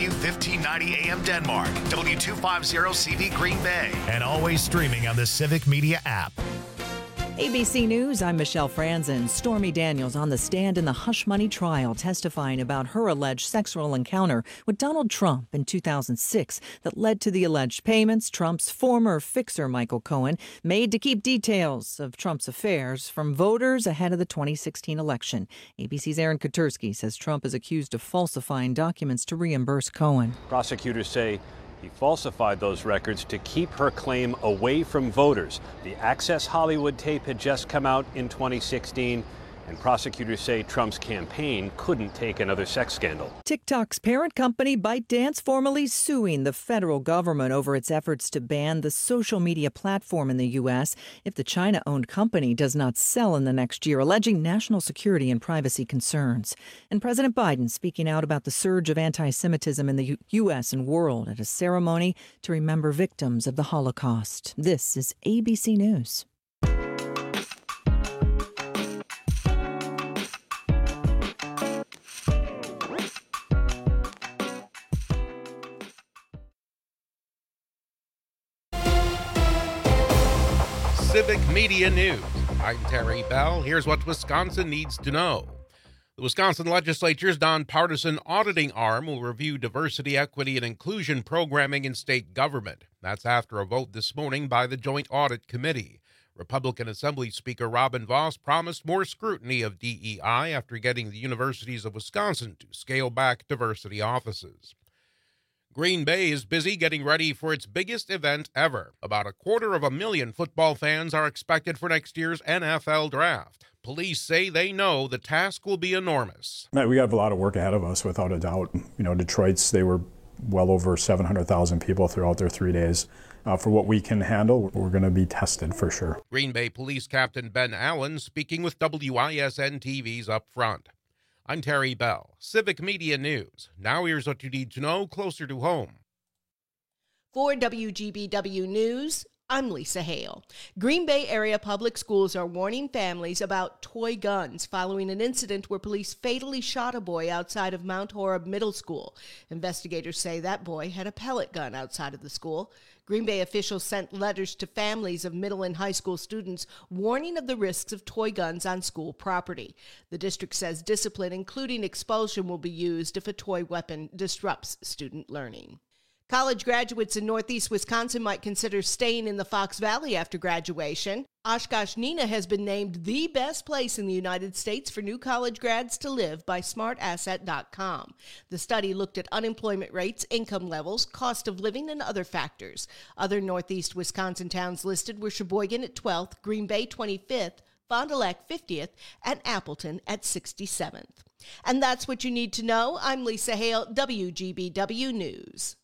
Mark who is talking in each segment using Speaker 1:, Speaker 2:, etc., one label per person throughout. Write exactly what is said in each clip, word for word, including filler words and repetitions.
Speaker 1: W fifteen ninety A M Denmark, W two fifty C V Green Bay, and always streaming on the Civic Media app.
Speaker 2: A B C News, I'm Michelle Franzen. Stormy Daniels on the stand in the Hush Money trial, testifying about her alleged sexual encounter with Donald Trump in two thousand six that led to the alleged payments Trump's former fixer, Michael Cohen, made to keep details of Trump's affairs from voters ahead of the twenty sixteen election. A B C's Aaron Katersky says Trump is accused of falsifying documents to reimburse Cohen.
Speaker 3: Prosecutors say he falsified those records to keep her claim away from voters. The Access Hollywood tape had just come out in twenty sixteen, and prosecutors say Trump's campaign couldn't take another sex scandal.
Speaker 2: TikTok's parent company ByteDance formally suing the federal government over its efforts to ban the social media platform in the U S if the China-owned company does not sell in the next year, alleging national security and privacy concerns. And President Biden speaking out about the surge of anti-Semitism in the U S and world at a ceremony to remember victims of the Holocaust. This is A B C News.
Speaker 4: Civic Media News. I'm Terry Bell. Here's what Wisconsin needs to know. The Wisconsin Legislature's nonpartisan auditing arm will review diversity, equity, and inclusion programming in state government. That's after a vote this morning by the Joint Audit Committee. Republican Assembly Speaker Robin Vos promised more scrutiny of D E I after getting the universities of Wisconsin to scale back diversity offices. Green Bay is busy getting ready for its biggest event ever. About a quarter of a million football fans are expected for next year's N F L draft. Police say they know the task will be enormous.
Speaker 5: We have a lot of work ahead of us, without a doubt. You know, Detroit's, they were well over seven hundred thousand people throughout their three days. Uh, for what we can handle, we're going to be tested for sure.
Speaker 4: Green Bay Police Captain Ben Allen speaking with W I S N T V's Up Front. I'm Terry Bell, Civic Media News. Now here's what you need to know closer to home.
Speaker 6: For W G B W News, I'm Lisa Hale. Green Bay area public schools are warning families about toy guns following an incident where police fatally shot a boy outside of Mount Horeb Middle School. Investigators say that boy had a pellet gun outside of the school. Green Bay officials sent letters to families of middle and high school students warning of the risks of toy guns on school property. The district says discipline, including expulsion, will be used if a toy weapon disrupts student learning. College graduates in Northeast Wisconsin might consider staying in the Fox Valley after graduation. Oshkosh Neenah has been named the best place in the United States for new college grads to live by smart asset dot com. The study looked at unemployment rates, income levels, cost of living, and other factors. Other Northeast Wisconsin towns listed were Sheboygan at twelfth, Green Bay twenty-fifth, Fond du Lac fiftieth, and Appleton at sixty-seventh. And that's what you need to know. I'm Lisa Hale, W G B W News.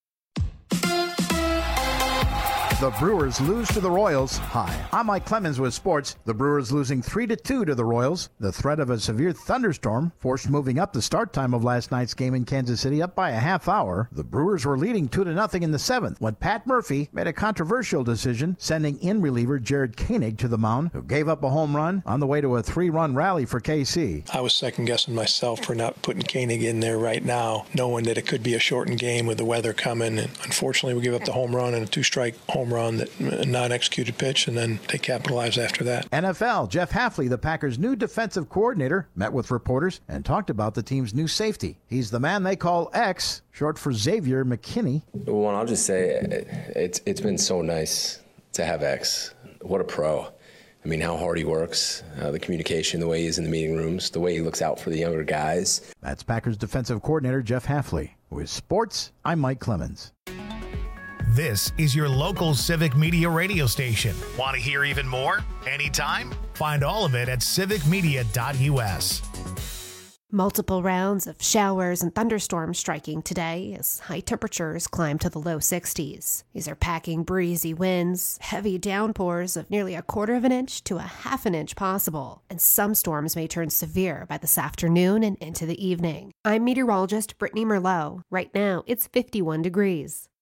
Speaker 7: The Brewers lose to the Royals. Hi, I'm Mike Clemens with sports. The Brewers losing three to two to the Royals. The threat of a severe thunderstorm forced moving up the start time of last night's game in Kansas City up by a half hour. The Brewers were leading two to nothing in the seventh when Pat Murphy made a controversial decision, sending in reliever Jared Koenig to the mound, who gave up a home run on the way to a three-run rally for K C.
Speaker 8: I was second-guessing myself for not putting Koenig in there right now, knowing that it could be a shortened game with the weather coming. And unfortunately, we give up the home run and a two-strike home run, that non-executed pitch, and then they capitalize after that.
Speaker 7: N F L, Jeff Hafley, the Packers' new defensive coordinator, met with reporters and talked about the team's new safety. He's the man they call X, short for Xavier McKinney.
Speaker 9: Well, I'll just say it's it's been so nice to have X. What a pro. I mean, how hard he works, uh, the communication, the way he is in the meeting rooms, the way he looks out for the younger guys.
Speaker 7: That's Packers defensive coordinator Jeff Hafley. With sports, I'm Mike Clemens.
Speaker 1: This is your local Civic Media radio station. Want to hear even more? Anytime? Find all of it at civic media dot u s.
Speaker 10: Multiple rounds of showers and thunderstorms striking today as high temperatures climb to the low sixties. These are packing breezy winds, heavy downpours of nearly a quarter of an inch to a half an inch possible, and some storms may turn severe by this afternoon and into the evening. I'm meteorologist Brittany Merlot. Right now, it's fifty-one degrees.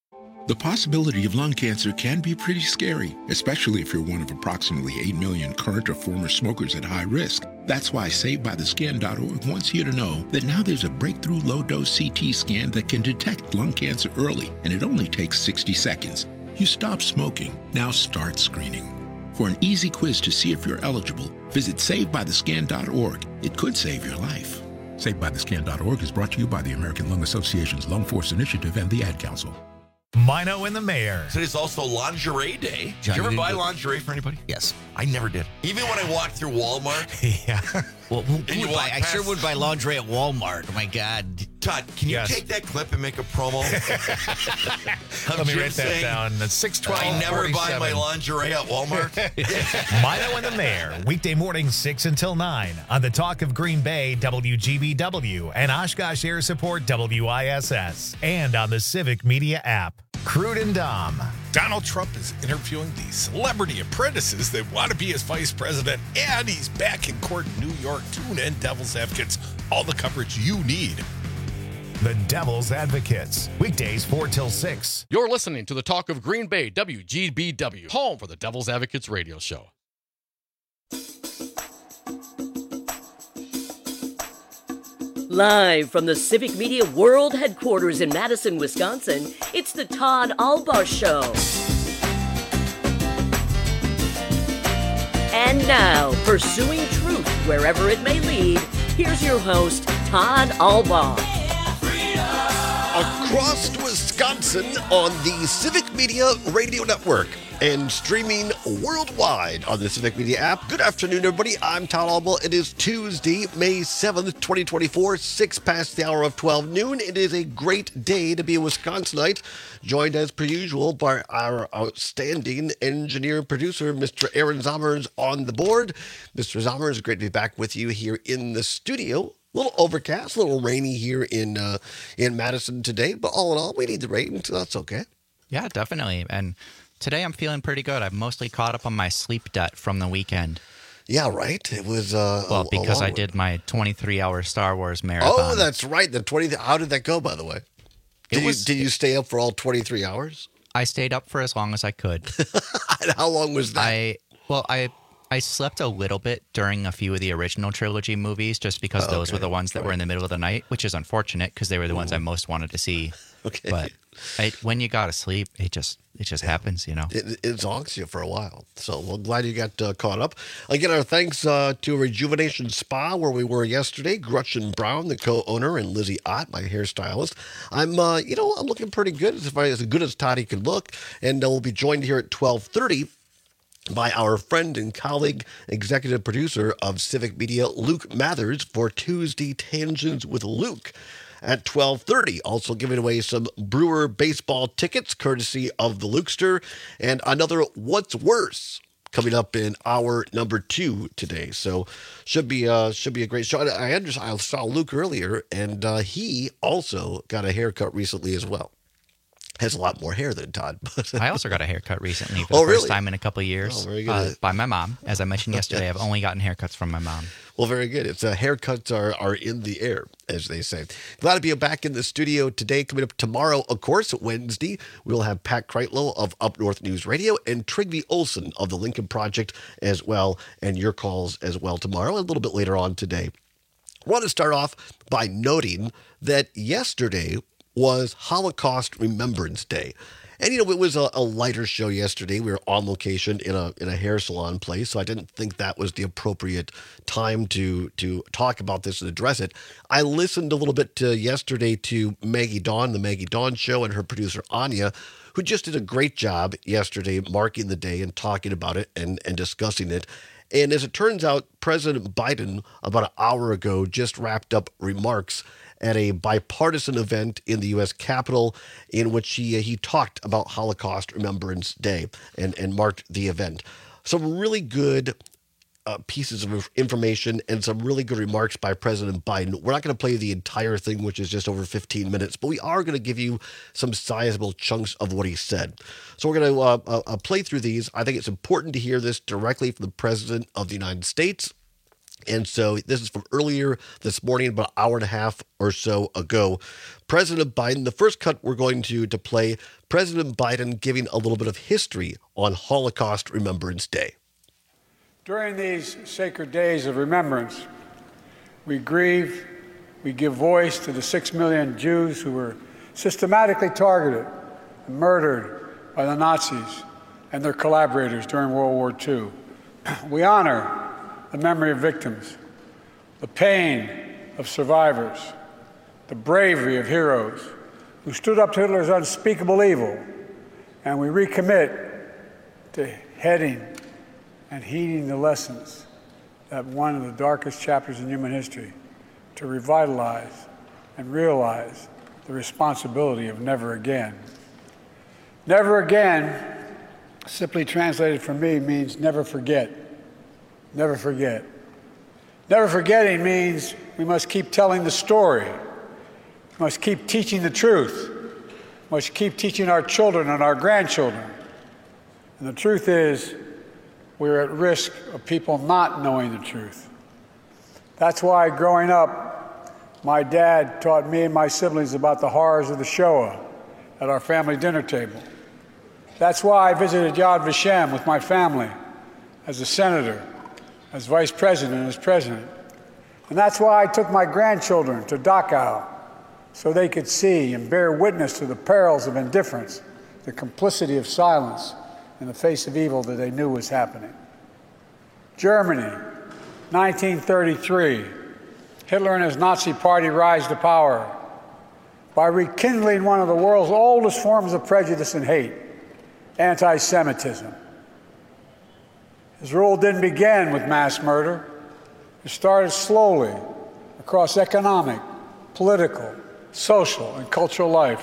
Speaker 11: The possibility of lung cancer can be pretty scary, especially if you're one of approximately eight million current or former smokers at high risk. That's why Saved By The Scan dot org wants you to know that now there's a breakthrough low-dose C T scan that can detect lung cancer early, and it only takes sixty seconds. You stop smoking, now start screening. For an easy quiz to see if you're eligible, visit Saved By The Scan dot org. It could save your life. Saved By The Scan dot org is brought to you by the American Lung Association's Lung Force Initiative and the Ad Council.
Speaker 1: Mino and the Mayor.
Speaker 12: Today's also lingerie day.
Speaker 13: John,
Speaker 12: did you ever
Speaker 13: you
Speaker 12: buy
Speaker 13: did-
Speaker 12: lingerie for anybody?
Speaker 13: Yes.
Speaker 12: I never did. Even when I walked through Walmart.
Speaker 1: Yeah.
Speaker 13: Well, who,
Speaker 12: And
Speaker 13: who
Speaker 12: you
Speaker 13: would
Speaker 12: walk
Speaker 13: buy, I sure
Speaker 12: past-
Speaker 13: would buy lingerie at Walmart. Oh, my God.
Speaker 12: Todd, can you
Speaker 1: Yes.
Speaker 12: take that clip and make a promo?
Speaker 1: Let me
Speaker 12: Jim
Speaker 1: write that
Speaker 12: saying,
Speaker 1: down. That's six twelve
Speaker 12: I never buy my
Speaker 1: forty-seven.
Speaker 12: lingerie at Walmart.
Speaker 1: Mino and the Mayor, weekday mornings six until nine on the Talk of Green Bay, W G B W, and Oshkosh Air Support, W I S S, and on the Civic Media app. Crude and Dom.
Speaker 14: Donald Trump is interviewing the celebrity apprentices that want to be his vice president, and he's back in court in New York. Tune in, Devil's Advocates. All the coverage you need.
Speaker 1: The Devil's Advocates, weekdays four till six.
Speaker 15: You're listening to the Talk of Green Bay, W G B W, home for the Devil's Advocates radio show.
Speaker 16: Live from the Civic Media World Headquarters in Madison, Wisconsin, it's the Todd Albaugh Show. And now, pursuing truth wherever it may lead, here's your host, Todd Albaugh.
Speaker 17: Across Wisconsin on the Civic Media Radio Network and streaming worldwide on the Civic Media app. Good afternoon, everybody. I'm Todd Albaugh. It is Tuesday, May seventh, twenty twenty-four, six past the hour of twelve noon. It is a great day to be a Wisconsinite, joined as per usual by our outstanding engineer producer, Mister Aaron Zommers, on the board. Mister Zommers, great to be back with you here in the studio. A little overcast, a little rainy here in uh, in Madison today, but all in all, we need the rain, so that's okay.
Speaker 18: Yeah, definitely. And today I'm feeling pretty good. I've mostly caught up on my sleep debt from the weekend.
Speaker 17: Yeah, right. It was uh,
Speaker 18: well
Speaker 17: a,
Speaker 18: because
Speaker 17: a
Speaker 18: I did my twenty-three hour Star Wars marathon.
Speaker 17: Oh, that's right. The twenty. How did that go, by the way? Did
Speaker 18: It was-
Speaker 17: you did you stay up for all twenty-three hours?
Speaker 18: I stayed up for as long as I could.
Speaker 17: How long was that?
Speaker 18: I well, I I slept a little bit during a few of the original trilogy movies, just because
Speaker 17: Oh,
Speaker 18: those
Speaker 17: okay.
Speaker 18: were the ones that were in the middle of the night, which is unfortunate because they were the ones I most wanted to see.
Speaker 17: Okay.
Speaker 18: But I, when you gotta sleep, it just it just happens, you know.
Speaker 17: It, it zonks you for a while. So we're glad you got uh, caught up. Again, our thanks uh, to Rejuvenation Spa, where we were yesterday. Gretchen Brown, the co-owner, and Lizzie Ott, my hairstylist. I'm, uh, you know, I'm looking pretty good, as, if I, as good as Toddy could look. And uh, we'll be joined here at twelve thirty by our friend and colleague, executive producer of Civic Media, Luke Mathers, for Tuesday Tangents with Luke at twelve thirty. Also giving away some Brewer baseball tickets, courtesy of the Lukester, and another What's Worse coming up in hour number two today. So should be uh should be a great show. I understand, I saw Luke earlier, and uh, he also got a haircut recently as well. Has a lot more hair than Todd. But
Speaker 18: I also got a haircut recently for
Speaker 17: Oh,
Speaker 18: the first
Speaker 17: really?
Speaker 18: time in a couple of years
Speaker 17: Oh, very good.
Speaker 18: uh, by my mom. As I mentioned yesterday, I've only gotten haircuts from my mom.
Speaker 17: Well, very good. It's uh, haircuts are, are in the air, as they say. Glad to be back in the studio today. Coming up tomorrow, of course, Wednesday, we'll have Pat Kreitlow of Up North News Radio and Trygve Olsen of the Lincoln Project as well, and your calls as well tomorrow, a little bit later on today. I want to start off by noting that yesterday was Holocaust Remembrance Day. And, you know, it was a, a lighter show yesterday. We were on location in a in a hair salon place, so I didn't think that was the appropriate time to to talk about this and address it. I listened a little bit to yesterday to Maggie Dawn, the Maggie Dawn Show, and her producer, Anya, who just did a great job yesterday marking the day and talking about it and, and discussing it. And as it turns out, President Biden, about an hour ago, just wrapped up remarks at a bipartisan event in the U S Capitol in which he he talked about Holocaust Remembrance Day and, and marked the event. Some really good uh, pieces of information and some really good remarks by President Biden. We're not going to play the entire thing, which is just over fifteen minutes, but we are going to give you some sizable chunks of what he said. So we're going to uh, uh, play through these. I think it's important to hear this directly from the President of the United States. And so this is from earlier this morning, about an hour and a half or so ago. President Biden, the first cut we're going to, to play, President Biden giving a little bit of history on Holocaust Remembrance Day.
Speaker 19: During these sacred days of remembrance, we grieve, we give voice to the six million Jews who were systematically targeted and murdered by the Nazis and their collaborators during World War Two. We honor the memory of victims, the pain of survivors, the bravery of heroes who stood up to Hitler's unspeakable evil, and we recommit to heading and heeding the lessons that one of the darkest chapters in human history, to revitalize and realize the responsibility of never again. Never again, simply translated for me, means never forget. Never forget. Never forgetting means we must keep telling the story. We must keep teaching the truth. We must keep teaching our children and our grandchildren. And the truth is, we're at risk of people not knowing the truth. That's why growing up, my dad taught me and my siblings about the horrors of the Shoah at our family dinner table. That's why I visited Yad Vashem with my family as a senator, as vice president, and as president. And that's why I took my grandchildren to Dachau, so they could see and bear witness to the perils of indifference, the complicity of silence in the face of evil that they knew was happening. Germany, nineteen thirty-three. Hitler and his Nazi party rise to power by rekindling one of the world's oldest forms of prejudice and hate, anti-Semitism. His rule didn't begin with mass murder. It started slowly across economic, political, social, and cultural life.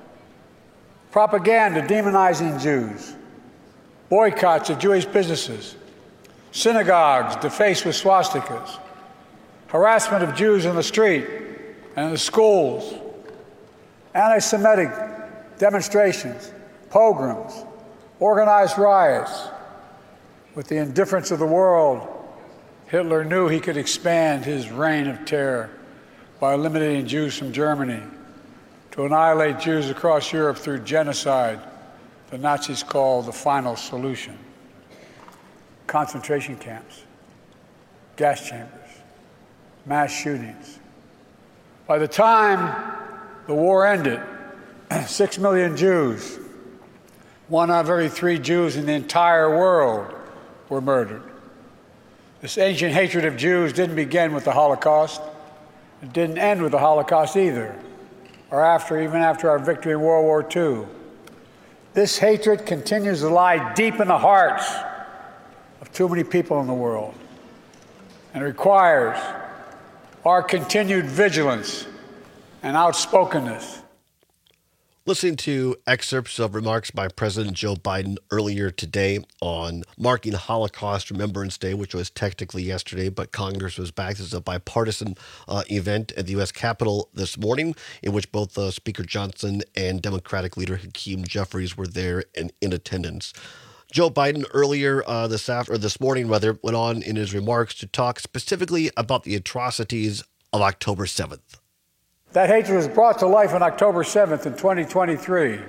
Speaker 19: Propaganda demonizing Jews, boycotts of Jewish businesses, synagogues defaced with swastikas, harassment of Jews in the street and in the schools, anti-Semitic demonstrations, pogroms, organized riots. With the indifference of the world, Hitler knew he could expand his reign of terror by eliminating Jews from Germany, to annihilate Jews across Europe through genocide the Nazis called the final solution. Concentration camps, gas chambers, mass shootings. By the time the war ended, six million Jews, one out of every three Jews in the entire world, were murdered. This ancient hatred of Jews didn't begin with the Holocaust. It didn't end with the Holocaust either, or after, even after our victory in World War Two. This hatred continues to lie deep in the hearts of too many people in the world, and requires our continued vigilance and outspokenness.
Speaker 17: Listening to excerpts of remarks by President Joe Biden earlier today on marking Holocaust Remembrance Day, which was technically yesterday, but Congress was back. This is a bipartisan uh, event at the U S Capitol this morning, in which both uh, Speaker Johnson and Democratic leader Hakeem Jeffries were there and in attendance. Joe Biden earlier uh, this after, or this morning rather, went on in his remarks to talk specifically about the atrocities of October seventh.
Speaker 19: That hatred was brought to life on October seventh in twenty twenty-three.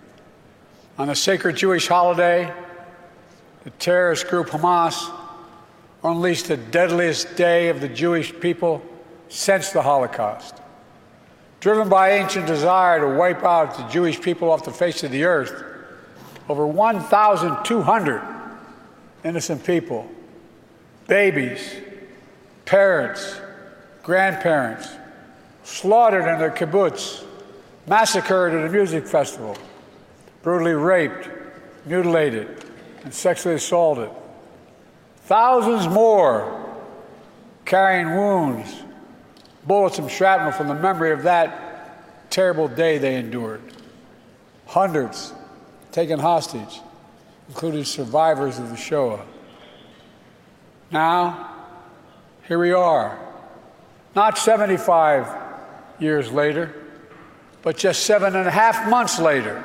Speaker 19: On the sacred Jewish holiday, the terrorist group Hamas unleashed the deadliest day of the Jewish people since the Holocaust. Driven by ancient desire to wipe out the Jewish people off the face of the earth, over one thousand two hundred innocent people, babies, parents, grandparents, slaughtered in their kibbutz, massacred at a music festival, brutally raped, mutilated, and sexually assaulted. Thousands more carrying wounds, bullets and shrapnel from the memory of that terrible day they endured. Hundreds taken hostage, including survivors of the Shoah. Now, here we are, not seventy-five years later, but just seven and a half months later,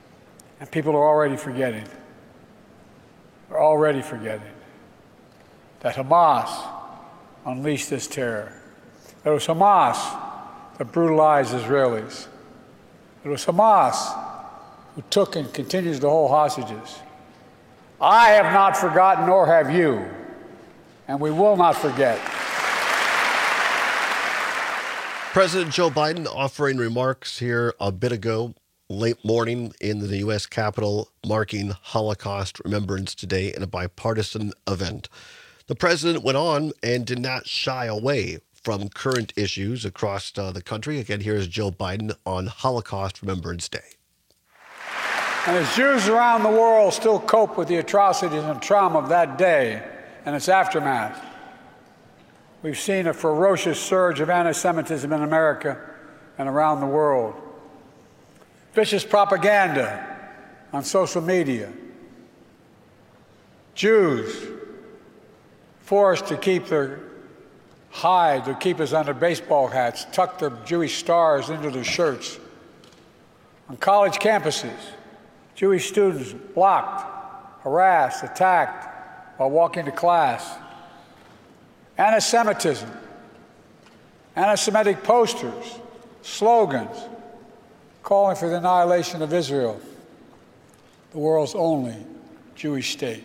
Speaker 19: and people are already forgetting. They're already forgetting. that Hamas unleashed this terror. It was Hamas that brutalized Israelis. It was Hamas who took and continues to hold hostages. I have not forgotten, nor have you, and we will not forget.
Speaker 17: President Joe Biden offering remarks here a bit ago, late morning in the U S Capitol, marking Holocaust Remembrance Day in a bipartisan event. The president went on and did not shy away from current issues across uh, the country. Again, here's Joe Biden on Holocaust Remembrance Day.
Speaker 19: And as Jews around the world still cope with the atrocities and trauma of that day and its aftermath, we've seen a ferocious surge of anti-Semitism in America and around the world. Vicious propaganda on social media. Jews forced to keep their hide, to keep us under baseball hats, tuck their Jewish stars into their shirts. On college campuses, Jewish students blocked, harassed, attacked while walking to class. Anti-Semitism, anti-Semitic posters, slogans calling for the annihilation of Israel, the world's only Jewish state.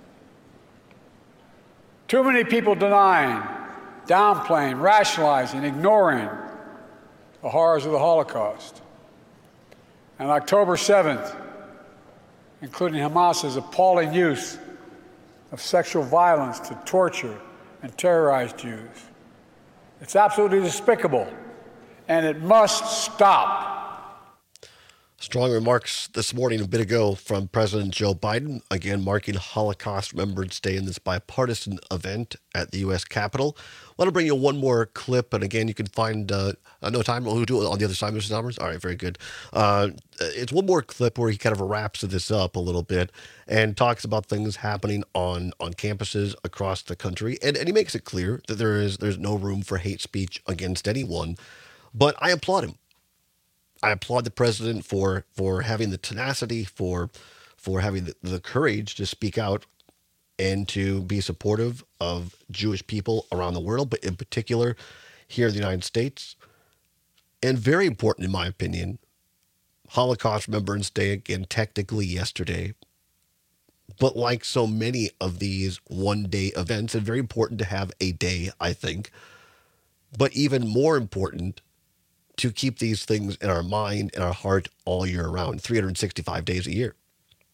Speaker 19: Too many people denying, downplaying, rationalizing, ignoring the horrors of the Holocaust. And October seventh, including Hamas's appalling use of sexual violence to torture and terrorize Jews. It's absolutely despicable, and it must stop.
Speaker 17: Strong remarks this morning, a bit ago, from President Joe Biden, again marking Holocaust Remembrance Day in this bipartisan event at the U S Capitol. I want to bring you one more clip, and again, you can find uh, uh, no time. We'll do it on the other side, Mister Summers. All right, very good. Uh, it's one more clip where he kind of wraps this up a little bit and talks about things happening on on campuses across the country, and, and he makes it clear that there is there's no room for hate speech against anyone. But I applaud him. I applaud the president for for having the tenacity, for for having the, the courage to speak out and to be supportive of Jewish people around the world, but in particular here in the United States. And very important, in my opinion, Holocaust Remembrance Day, again, technically yesterday. But like so many of these one-day events, it's very important to have a day, I think. But even more important, to keep these things in our mind and our heart all year round, three hundred sixty-five days a year.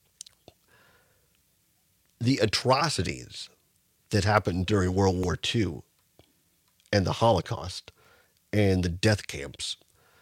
Speaker 17: The atrocities that happened during World War Two and the Holocaust and the death camps,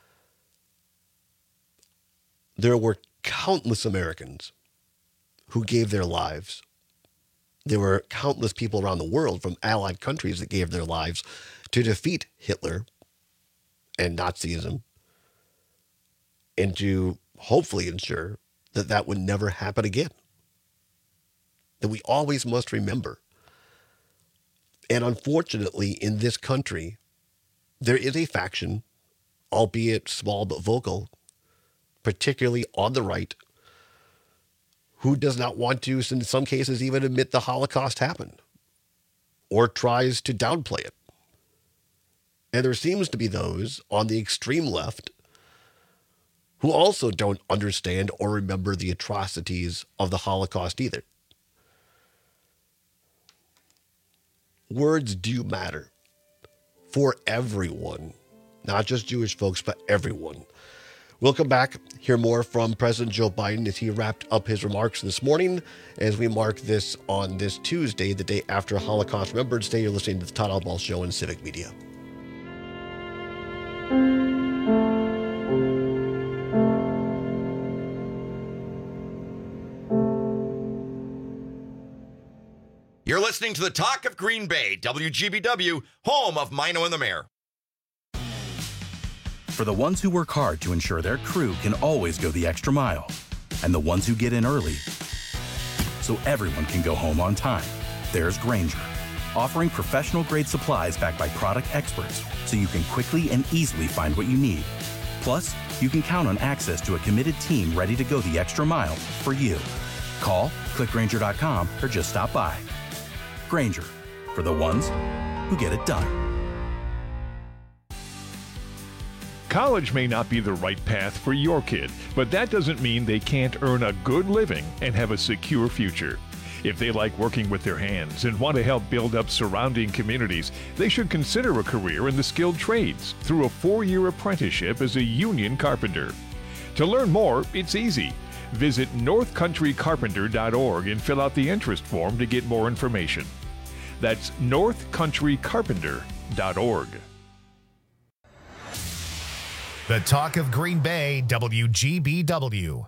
Speaker 17: there were countless Americans who gave their lives. There were countless people around the world from allied countries that gave their lives to defeat Hitler and Nazism, and to hopefully ensure that that would never happen again. That we always must remember. And unfortunately, in this country, there is a faction, albeit small but vocal, particularly on the right, who does not want to, in some cases, even admit the Holocaust happened, or tries to downplay it. And there seems to be those on the extreme left who also don't understand or remember the atrocities of the Holocaust either. Words do matter for everyone, not just Jewish folks, but everyone. We'll come back, hear more from President Joe Biden as he wrapped up his remarks this morning as we mark this on this Tuesday, the day after Holocaust Remembrance Day. You're listening to the Todd Albaugh Show in Civic Media.
Speaker 12: You're listening to the Talk of Green Bay, W G B W, home of Mino and the Mayor.
Speaker 20: For the ones who work hard to ensure their crew can always go the extra mile, and the ones who get in early so everyone can go home on time, there's Grainger, offering professional-grade supplies backed by product experts so you can quickly and easily find what you need. Plus, you can count on access to a committed team ready to go the extra mile for you. Call, click Grainger dot com, or just stop by. Grainger, for the ones who get it done.
Speaker 21: College may not be the right path for your kid, but that doesn't mean they can't earn a good living and have a secure future. If they like working with their hands and want to help build up surrounding communities, they should consider a career in the skilled trades through a four-year apprenticeship as a union carpenter. To learn more, it's easy. Visit north country carpenter dot org and fill out the interest form to get more information. That's north country carpenter dot org.
Speaker 1: The Talk of Green Bay, W G B W.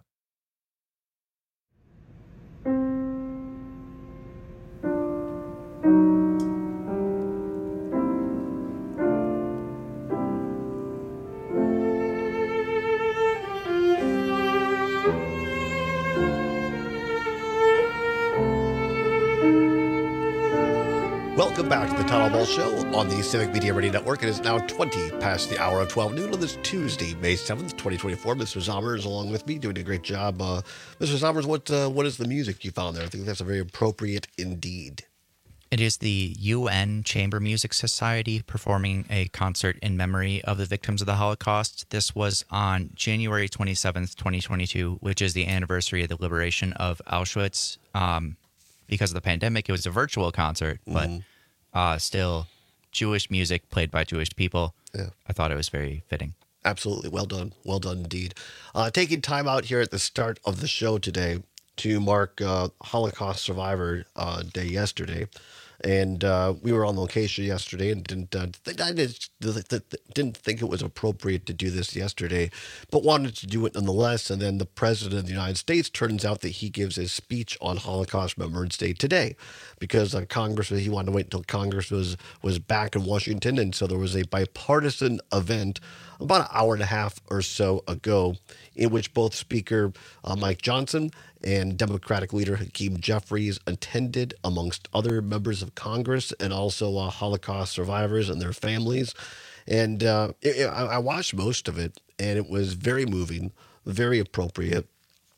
Speaker 17: Welcome back to the Todd Ball Show on the Civic Media Radio Network. It is now twenty past the hour of twelve noon on this Tuesday, May seventh, twenty twenty-four. Mister Zommers along with me doing a great job. Uh, Mister Zommers, what, uh, what is the music you found there? I think that's a very appropriate indeed.
Speaker 18: It is the U N Chamber Music Society performing a concert in memory of the victims of the Holocaust. This was on January twenty-seventh, twenty twenty-two, which is the anniversary of the liberation of Auschwitz. Um, because of the pandemic, it was a virtual concert, but mm-hmm. uh, still Jewish music played by Jewish people.
Speaker 17: Yeah.
Speaker 18: I thought it was very fitting.
Speaker 17: Absolutely. Well done. Well done indeed. Uh, taking time out here at the start of the show today to mark uh, Holocaust Survivor uh, Day yesterday. And uh, we were on location yesterday and didn't uh, th- I just th- th- didn't think it was appropriate to do this yesterday, but wanted to do it nonetheless. And then the President of the United States, turns out that he gives his speech on Holocaust Remembrance Day today, because uh, Congress, he wanted to wait until Congress was, was back in Washington. And so there was a bipartisan event about an hour and a half or so ago in which both Speaker uh, Mike Johnson and Democratic leader Hakeem Jeffries attended, amongst other members of Congress, and also uh, Holocaust survivors and their families. And uh, it, it, I, I watched most of it, and it was very moving, very appropriate.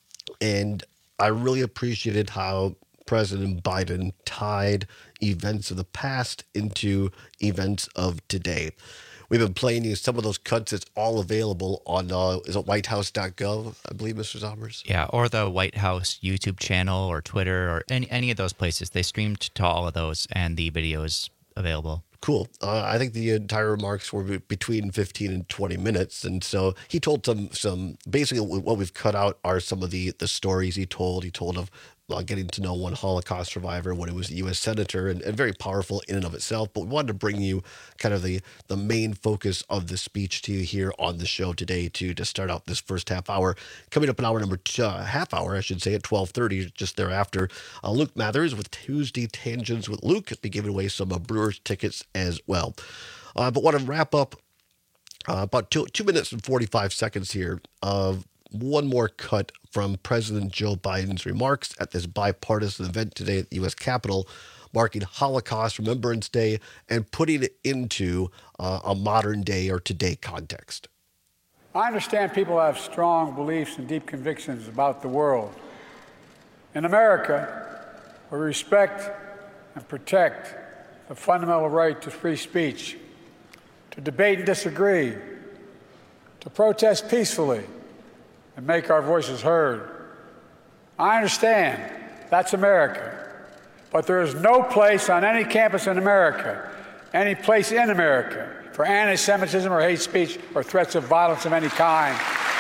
Speaker 17: And I really appreciated how President Biden tied events of the past into events of today. We've been playing you some of those cuts. It's all available on, uh, is it white house dot gov, I believe, Mister Zommers?
Speaker 18: Yeah, or the White House YouTube channel or Twitter or any, any of those places. They streamed to all of those, and the video is available.
Speaker 17: Cool. Uh, I think the entire remarks were between fifteen and twenty minutes. And so he told some, some basically what we've cut out are some of the, the stories he told. He told of uh, getting to know one Holocaust survivor when he was a U S senator, and, and very powerful in and of itself. But we wanted to bring you kind of the, the main focus of the speech to you here on the show today to, to start out this first half hour. Coming up in hour number two, uh, half hour, I should say, at twelve thirty, just thereafter, uh, Luke Mathers with Tuesday Tangents with Luke, be giving away some uh, Brewers tickets as well. Uh, but want to wrap up uh, about two, two minutes and forty-five seconds here of one more cut from President Joe Biden's remarks at this bipartisan event today at the U S Capitol, marking Holocaust Remembrance Day and putting it into uh, a modern day or today context.
Speaker 19: I understand people have strong beliefs and deep convictions about the world. In America, we respect and protect the fundamental right to free speech, to debate and disagree, to protest peacefully, and make our voices heard. I understand that's America, but there is no place on any campus in America, any place in America, for anti-Semitism or hate speech or threats of violence of any kind.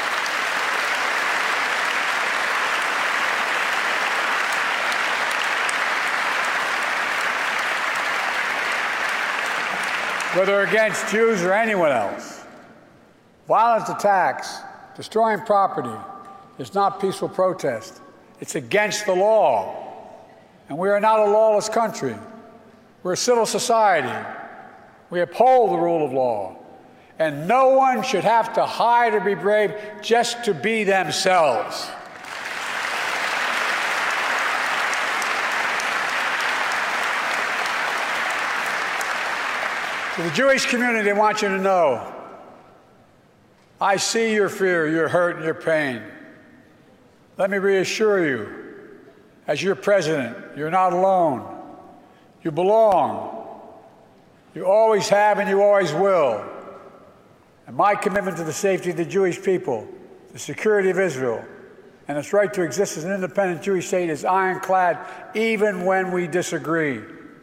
Speaker 19: Whether against Jews or anyone else. Violent attacks, destroying property, is not peaceful protest. It's against the law. And we are not a lawless country. We're a civil society. We uphold the rule of law. And no one should have to hide or be brave just to be themselves. To the Jewish community, I want you to know, I see your fear, your hurt, and your pain. Let me reassure you, as your president, you're not alone. You belong. You always have and you always will. And my commitment to the safety of the Jewish people, the security of Israel, and its right to exist as an independent Jewish state is ironclad, even when we disagree.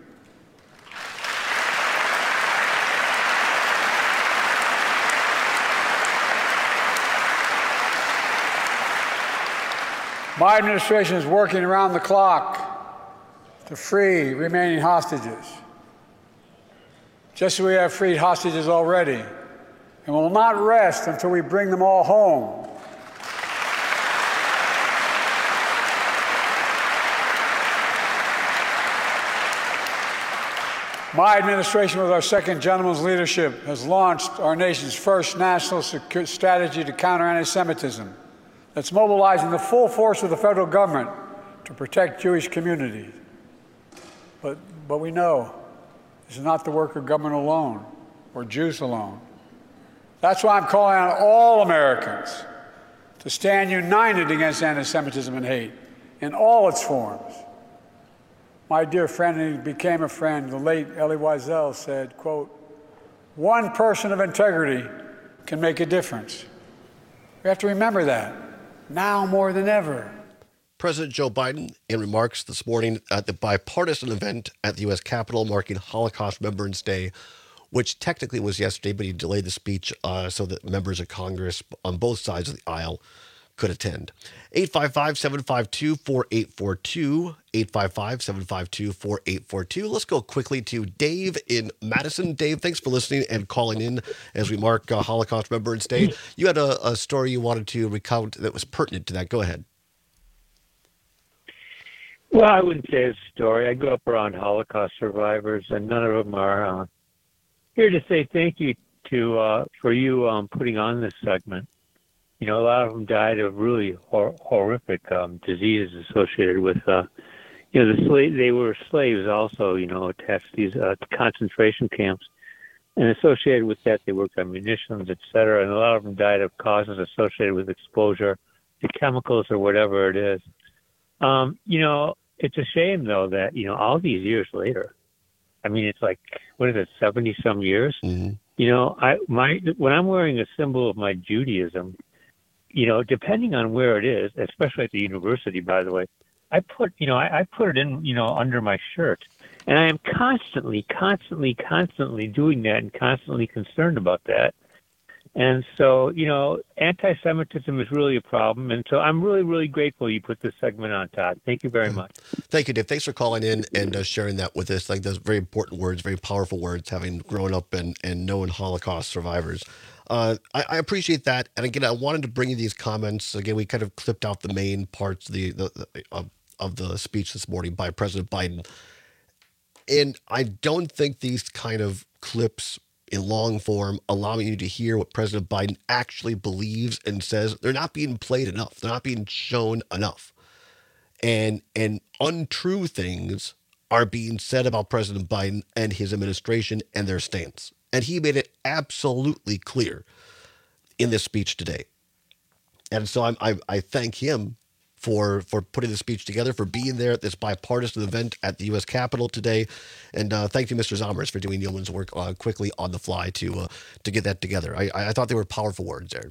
Speaker 19: My administration is working around the clock to free remaining hostages, just as we have freed hostages already, and will not rest until we bring them all home. My administration, with our second gentleman's leadership, has launched our nation's first national security strategy to counter anti-Semitism. That's mobilizing the full force of the federal government to protect Jewish communities. But, but we know this is not the work of government alone or Jews alone. That's why I'm calling on all Americans to stand united against anti-Semitism and hate in all its forms. My dear friend, and he became a friend, the late Elie Wiesel said, quote, "One person of integrity can make a difference." We have to remember that, now more than ever.
Speaker 17: President Joe Biden, in remarks this morning at the bipartisan event at the U S Capitol marking Holocaust Remembrance Day, which technically was yesterday, but he delayed the speech uh, so that members of Congress on both sides of the aisle could attend. eight five five, seven five two, four eight four two, eight five five, seven five two, four eight four two. Let's go quickly to Dave in Madison. Dave, thanks for listening and calling in as we mark uh, Holocaust Remembrance Day. You had a, a story you wanted to recount that was pertinent to that. Go ahead.
Speaker 3: Well, I wouldn't say it's a story. I grew up around Holocaust survivors, and none of them are uh, here to say thank you to uh, for you um, putting on this segment. You know, a lot of them died of really hor- horrific um, diseases associated with, uh, you know, the slave. They were slaves also, you know, attached to these uh, concentration camps. And associated with that, they worked on munitions, et cetera. And a lot of them died of causes associated with exposure to chemicals or whatever it is. Um, you know, it's a shame, though, that, you know, all these years later, I mean, it's like, what is it, seventy-some years?
Speaker 17: Mm-hmm.
Speaker 3: You know, I my when I'm wearing a symbol of my Judaism, you know, depending on where it is, especially at the university, by the way, I put, you know, I, I put it in, you know, under my shirt. And I am constantly, constantly, constantly doing that and constantly concerned about that. And so, you know, anti-Semitism is really a problem. And so I'm really, really grateful you put this segment on, Todd. Thank you very much.
Speaker 17: Thank you, Dave. Thanks for calling in and uh, sharing that with us. Like those very important words, very powerful words, having grown up and, and known Holocaust survivors. Uh, I, I appreciate that. And again, I wanted to bring you these comments. Again, we kind of clipped out the main parts of the, the, the of, of the speech this morning by President Biden. And I don't think these kind of clips in long form allow you to hear what President Biden actually believes and says. They're not being played enough. They're not being shown enough. And, and untrue things are being said about President Biden and his administration and their stance. And he made it absolutely clear in this speech today. And so I'm, I, I thank him for for putting the speech together, for being there at this bipartisan event at the U S Capitol today. And uh, thank you, Mister Zomers, for doing yeoman's work uh, quickly on the fly to uh, to get that together. I, I thought they were powerful words there.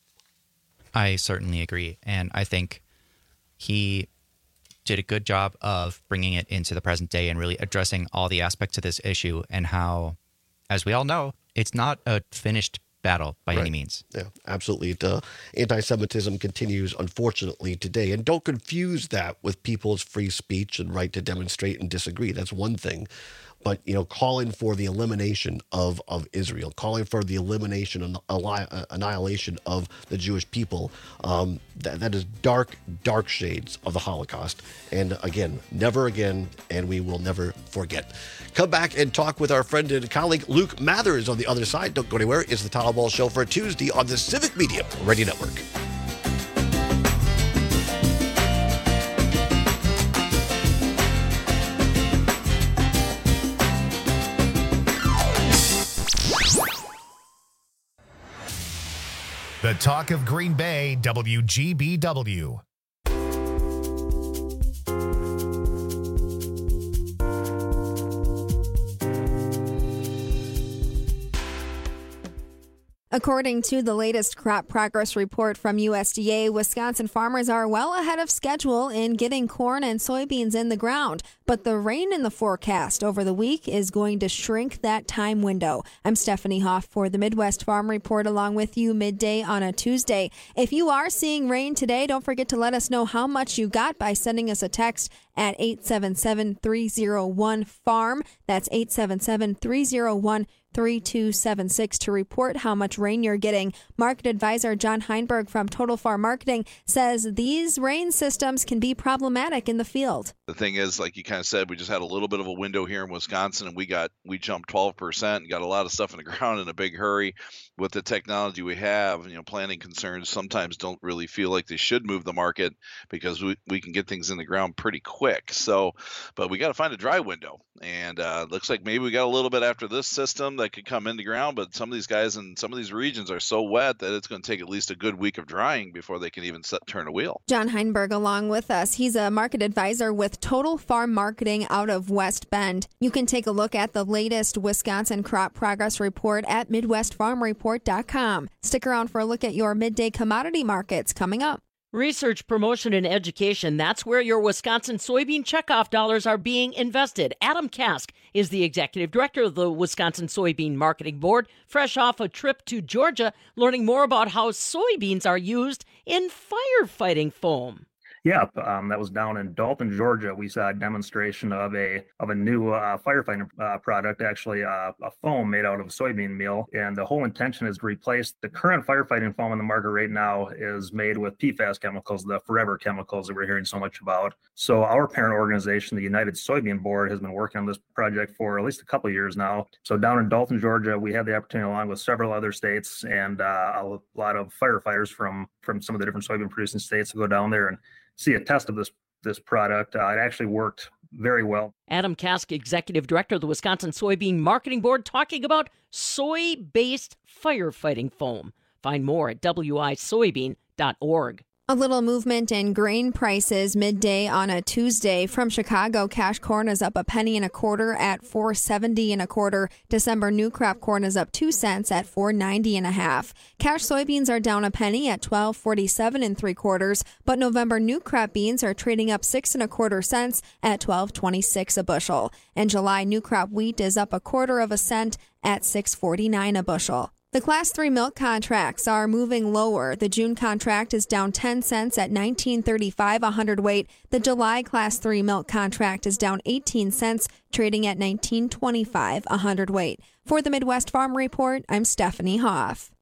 Speaker 18: I certainly agree. And I think he did a good job of bringing it into the present day and really addressing all the aspects of this issue and how, as we all know, it's not a finished battle by
Speaker 17: Right.
Speaker 18: any means.
Speaker 17: Yeah, absolutely. The anti-Semitism continues, unfortunately, today. And don't confuse that with people's free speech and right to demonstrate and disagree. That's one thing. But, you know, calling for the elimination of, of Israel, calling for the elimination and annihilation of the Jewish people, um, that, that is dark, dark shades of the Holocaust. And again, never again, and we will never forget. Come back and talk with our friend and colleague Luke Mathers on the other side. Don't go anywhere. It's the Todd Ball Show for Tuesday on the Civic Media Radio Network.
Speaker 1: The Talk of Green Bay, W G B W.
Speaker 2: According to the latest crop progress report from U S D A, Wisconsin farmers are well ahead of schedule in getting corn and soybeans in the ground. But the rain in the forecast over the week is going to shrink that time window. I'm Stephanie Hoff for the Midwest Farm Report, along with you midday on a Tuesday. If you are seeing rain today, don't forget to let us know how much you got by sending us a text at eight seven seven, three oh one, farm. That's eight seven seven, three oh one, three two seven six to report how much rain you're getting. Market advisor John Heinberg from Total Farm Marketing says these rain systems can be problematic in the field.
Speaker 22: The thing is, like you kind of said, we just had a little bit of a window here in Wisconsin, and we got we jumped twelve percent and got a lot of stuff in the ground in a big hurry. With the technology we have, you know, planning concerns sometimes don't really feel like they should move the market because we, we can get things in the ground pretty quick. So, but we got to find a dry window, and uh, looks like maybe we got a little bit after this system that could come into ground, but some of these guys in some of these regions are so wet that it's going to take at least a good week of drying before they can even set, turn a wheel.
Speaker 2: John Heinberg along with us. He's a market advisor with Total Farm Marketing out of West Bend. You can take a look at the latest Wisconsin crop progress report at midwest farm report dot com. Stick around for a look at your midday commodity markets coming up.
Speaker 16: Research, promotion, and education. That's where your Wisconsin soybean checkoff dollars are being invested. Adam Kask is the executive director of the Wisconsin Soybean Marketing Board, fresh off a trip to Georgia, learning more about how soybeans are used in firefighting foam.
Speaker 23: Yeah, um, that was down in Dalton, Georgia. We saw a demonstration of a of a new uh, firefighting uh, product, actually uh, a foam made out of soybean meal. And the whole intention is to replace the current firefighting foam in the market right now is made with P FAS chemicals, the forever chemicals that we're hearing so much about. So our parent organization, the United Soybean Board, has been working on this project for at least a couple of years now. So down in Dalton, Georgia, we had the opportunity, along with several other states and uh, a lot of firefighters from from some of the different soybean producing states, to go down there and see a test of this this product. Uh, it actually worked very well.
Speaker 16: Adam Kask, executive director of the Wisconsin Soybean Marketing Board, talking about soy-based firefighting foam. Find more at w i soybean dot org.
Speaker 2: A little movement in grain prices midday on a Tuesday. From Chicago, cash corn is up a penny and a quarter at four seventy and a quarter. December new crop corn is up two cents at four ninety and a half. Cash soybeans are down a penny at twelve forty-seven and three quarters, but November new crop beans are trading up six and a quarter cents at twelve twenty-six a bushel. And July new crop wheat is up a quarter of a cent at six forty-nine a bushel. The Class three milk contracts are moving lower. The June contract is down ten cents at nineteen thirty-five a hundredweight. The July Class three milk contract is down eighteen cents, trading at nineteen twenty-five a hundredweight. For the Midwest Farm Report, I'm Stephanie Hoff.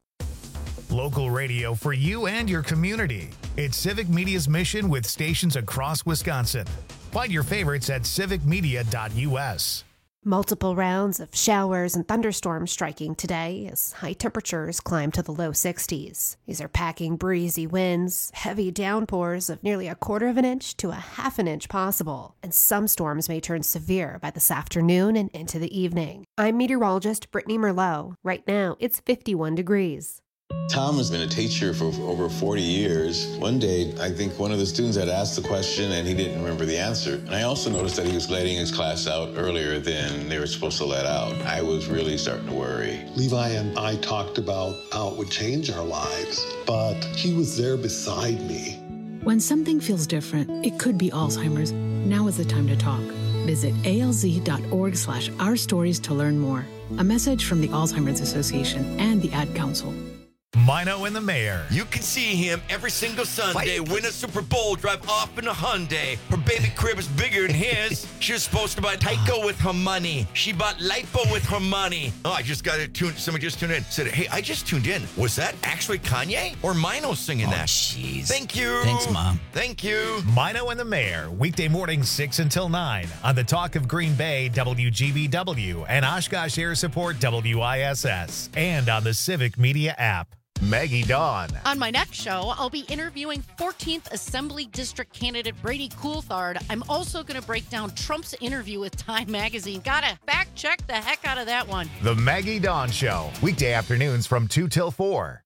Speaker 1: Local radio for you and your community. It's Civic Media's mission with stations across Wisconsin. Find your favorites at civic media dot u s.
Speaker 10: Multiple rounds of showers and thunderstorms striking today as high temperatures climb to the low sixties. These are packing breezy winds, heavy downpours of nearly a quarter of an inch to a half an inch possible, and some storms may turn severe by this afternoon and into the evening. I'm meteorologist Brittany Merlot. Right now, it's fifty-one degrees.
Speaker 24: Tom has been a teacher for over forty years. One day, I think one of the students had asked the question and he didn't remember the answer. And I also noticed that he was letting his class out earlier than they were supposed to let out. I was really starting to worry.
Speaker 25: Levi and I talked about how it would change our lives, but he was there beside me.
Speaker 26: When something feels different, it could be Alzheimer's. Now is the time to talk. Visit A L Z dot org slash our stories to learn more. A message from the Alzheimer's Association and the Ad Council.
Speaker 1: Mino and the Mayor.
Speaker 12: You can see him every single Sunday win a Super Bowl, drive off in a Hyundai. Her baby crib is bigger than his. She was supposed to buy Tyco with her money. She bought Lipo with her money. Oh, I just got it tuned. Somebody just tuned in. Said, hey, I just tuned in. Was that actually Kanye or Mino singing
Speaker 13: oh,
Speaker 12: that?
Speaker 13: Jeez.
Speaker 12: Thank you.
Speaker 13: Thanks, Mom.
Speaker 12: Thank you.
Speaker 1: Mino and the Mayor, weekday mornings six until nine on the Talk of Green Bay, W G B W, and Oshkosh Air Support, W I S S, and on the Civic Media app. Maggie Dawn.
Speaker 27: On my next show, I'll be interviewing fourteenth Assembly District candidate Brady Coulthard. I'm also going to break down Trump's interview with Time Magazine. Gotta fact check the heck out of that one.
Speaker 1: The Maggie Dawn Show, weekday afternoons from two till four.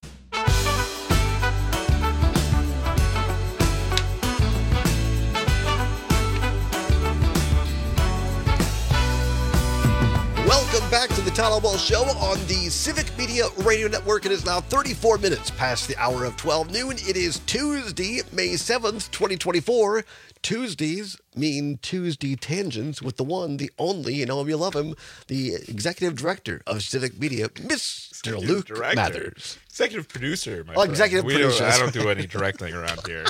Speaker 17: Welcome back to the Tyler Walsh Show on the Civic Media Radio Network. It is now thirty-four minutes past the hour of twelve noon. It is Tuesday, May seventh, twenty twenty-four. Tuesdays mean Tuesday Tangents with the one, the only, you know him, you love him, the Executive Director of Civic Media, Mister Luke
Speaker 4: Director.
Speaker 17: Mathers.
Speaker 4: Executive producer, my
Speaker 17: Oh,
Speaker 4: friend.
Speaker 17: executive
Speaker 4: we
Speaker 17: producer.
Speaker 4: Don't, I don't do any directing around here.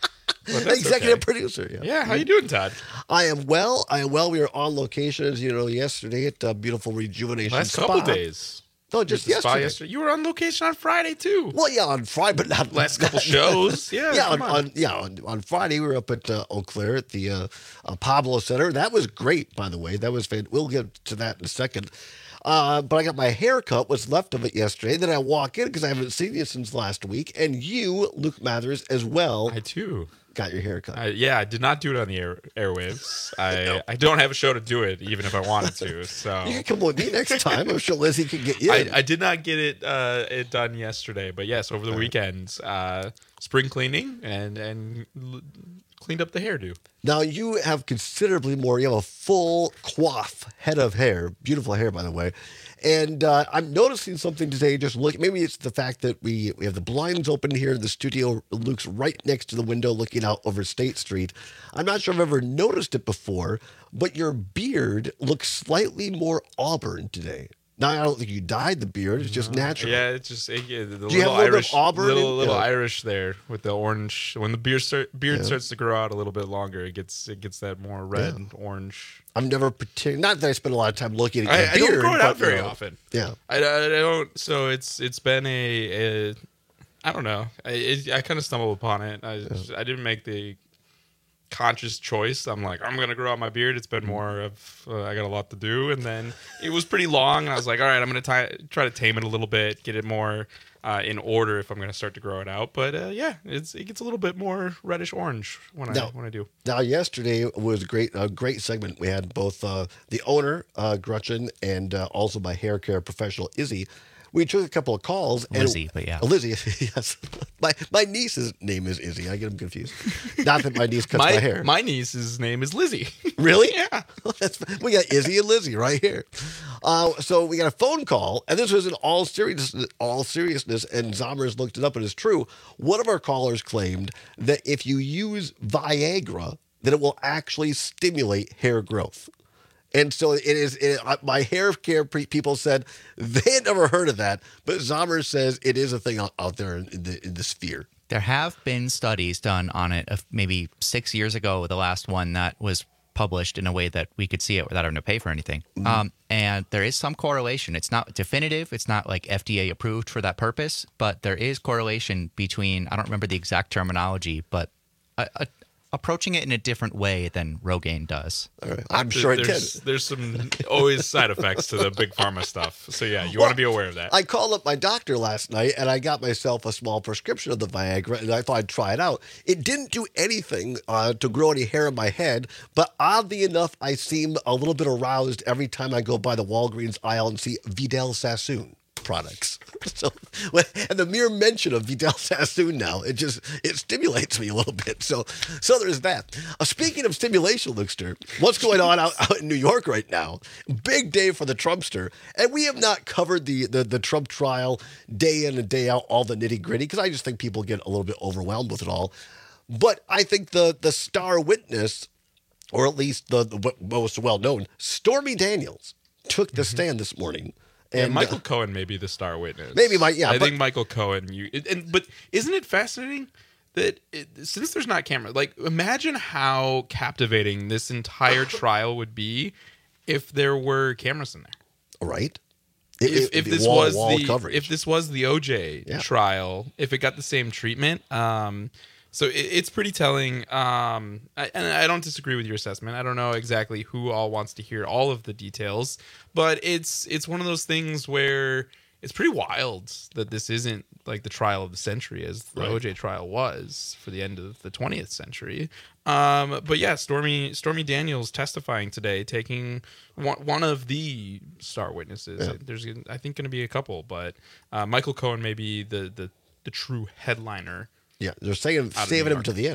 Speaker 4: But that's
Speaker 17: Executive
Speaker 4: okay.
Speaker 17: producer. Yeah.
Speaker 4: Yeah, how you doing, Todd?
Speaker 17: I am well. I am well. We were on location, as you know, yesterday at uh, beautiful Rejuvenation
Speaker 4: Last
Speaker 17: Spa.
Speaker 4: couple days.
Speaker 17: No, just
Speaker 4: The spa
Speaker 17: yesterday.
Speaker 4: yesterday. You were on location on Friday too.
Speaker 17: Well, yeah, on Friday, but not
Speaker 4: Last couple shows. Yeah,
Speaker 17: yeah, on,
Speaker 4: come on.
Speaker 17: on yeah on, on Friday we were up at uh, Eau Claire at the uh, uh, Pablo Center. That was great, by the way. That was fan- we'll get to that in a second. Uh, but I got my hair cut, what's left of it yesterday. Then I walk in because I haven't seen you since last week, and you, Luke Mathers, as well.
Speaker 4: I too
Speaker 17: got your hair cut.
Speaker 4: I, yeah, I did not do it on the air, airwaves. I I don't have a show to do it, even if I wanted to. So
Speaker 17: You can come with me next time. I'm sure Lizzie can get you.
Speaker 4: I, I did not get it uh, it done yesterday, but yes, over the weekend, uh, spring cleaning and and l- cleaned up the hairdo.
Speaker 17: Now you have considerably more. You have a full coif head of hair, beautiful hair, by the way. And uh, I'm noticing something today. Just look, maybe it's the fact that we we have the blinds open here in the studio. Luke's right next to the window, looking out over State Street. I'm not sure I've ever noticed it before, but your beard looks slightly more auburn today. Now I don't think you dyed the beard; it's just natural.
Speaker 4: Yeah, it's just it, yeah, the
Speaker 17: Do
Speaker 4: little
Speaker 17: you have a little bit of
Speaker 4: Irish,
Speaker 17: auburn
Speaker 4: little,
Speaker 17: in-
Speaker 4: little
Speaker 17: yeah.
Speaker 4: Irish there with the orange. When the beard start, beard
Speaker 17: Yeah.
Speaker 4: starts to grow out a little bit longer, it gets it gets that more red, orange.
Speaker 17: I've never particularly, not that I spend a lot of time looking at
Speaker 4: I,
Speaker 17: your
Speaker 4: I
Speaker 17: beard.
Speaker 4: don't grow it out
Speaker 17: but,
Speaker 4: very
Speaker 17: you know,
Speaker 4: often.
Speaker 17: Yeah.
Speaker 4: I, I, I don't. So it's it's been a, a I don't know. I it, I kind of stumbled upon it. I just- I didn't make the conscious choice. I'm like, I'm gonna grow out my beard. It's been more of uh, I got a lot to do, and then it was pretty long. And I was like, all right, I'm gonna t- try to tame it a little bit, get it more uh, in order if I'm gonna start to grow it out. But uh, yeah, it's it gets a little bit more reddish orange when I
Speaker 17: No.
Speaker 4: when I do.
Speaker 17: Now, yesterday was a great, a great segment. We had both uh, the owner, uh, Gretchen, and uh, also my hair care professional, Izzy. We took a couple of calls.
Speaker 18: Lizzie,
Speaker 17: and,
Speaker 18: but yeah.
Speaker 17: Uh, Lizzie, yes. My my niece's name is Izzy. I get them confused. Not that my niece cuts my,
Speaker 4: my
Speaker 17: hair.
Speaker 4: My niece's name is Lizzie.
Speaker 17: Really?
Speaker 4: Yeah.
Speaker 17: That's, we got Izzy and Lizzie right here. Uh, so we got a phone call, and this was in all seriousness, all seriousness, and Zommers looked it up, and it's true. One of our callers claimed that if you use Viagra, that it will actually stimulate hair growth. And so it is. It, uh, my hair care pre- people said they had never heard of that, but Zommers says it is a thing out, out there in the in the sphere.
Speaker 18: There have been studies done on it of maybe six years ago, the last one that was published in a way that we could see it without having to pay for anything.
Speaker 17: Mm-hmm.
Speaker 18: Um, and there is some correlation. It's not definitive. It's not like F D A approved for that purpose, but there is correlation between, I don't remember the exact terminology, but a, a, approaching it in a different way than Rogaine does.
Speaker 17: All right. I'm sure it
Speaker 4: there's,
Speaker 17: did.
Speaker 4: There's some always side effects to the big pharma stuff. So yeah, you
Speaker 17: Well,
Speaker 4: want to be aware of that.
Speaker 17: I called up my doctor last night and I got myself a small prescription of the Viagra and I thought I'd try it out. It didn't do anything uh, to grow any hair in my head, but oddly enough, I seem a little bit aroused every time I go by the Walgreens aisle and see Vidal Sassoon products. So, and the mere mention of Vidal Sassoon now, it just, it stimulates me a little bit. So, so there's that. Uh, speaking of stimulation, Luxter, what's going on out, out in New York right now? Big day for the Trumpster. And we have not covered the, the, the Trump trial day in and day out, all the nitty gritty, because I just think people get a little bit overwhelmed with it all. But I think the, the star witness, or at least the, the most well-known, Stormy Daniels, took the stand this morning.
Speaker 4: And
Speaker 17: And
Speaker 4: Michael
Speaker 17: uh,
Speaker 4: Cohen may be the star witness.
Speaker 17: Maybe my- yeah,
Speaker 4: I
Speaker 17: but-
Speaker 4: think Michael Cohen. You it, and but isn't it fascinating that it, since there's not camera, like imagine how captivating this entire trial would be if there were cameras in there,
Speaker 17: right?
Speaker 4: If,
Speaker 17: If-
Speaker 4: if
Speaker 17: if
Speaker 4: this
Speaker 17: wall-
Speaker 4: was
Speaker 17: wall
Speaker 4: the
Speaker 17: coverage.
Speaker 4: if this was the O J
Speaker 17: Yeah.
Speaker 4: trial, if it got the same treatment, um, so it, it's pretty telling. Um, I, and I don't disagree with your assessment. I don't know exactly who all wants to hear all of the details, but it's it's one of those things where it's pretty wild that this isn't like the trial of the century as the
Speaker 17: Right.
Speaker 4: O J trial was for the end of the twentieth century. Um, but yeah, Stormy Stormy Daniels testifying today, taking one, one of the star witnesses.
Speaker 17: Yeah.
Speaker 4: There's I think going to be a couple, but uh, Michael Cohen may be the the the true headliner.
Speaker 17: Yeah, they're saying
Speaker 4: Out of
Speaker 17: saving
Speaker 4: New
Speaker 17: him
Speaker 4: York.
Speaker 17: to the end, right?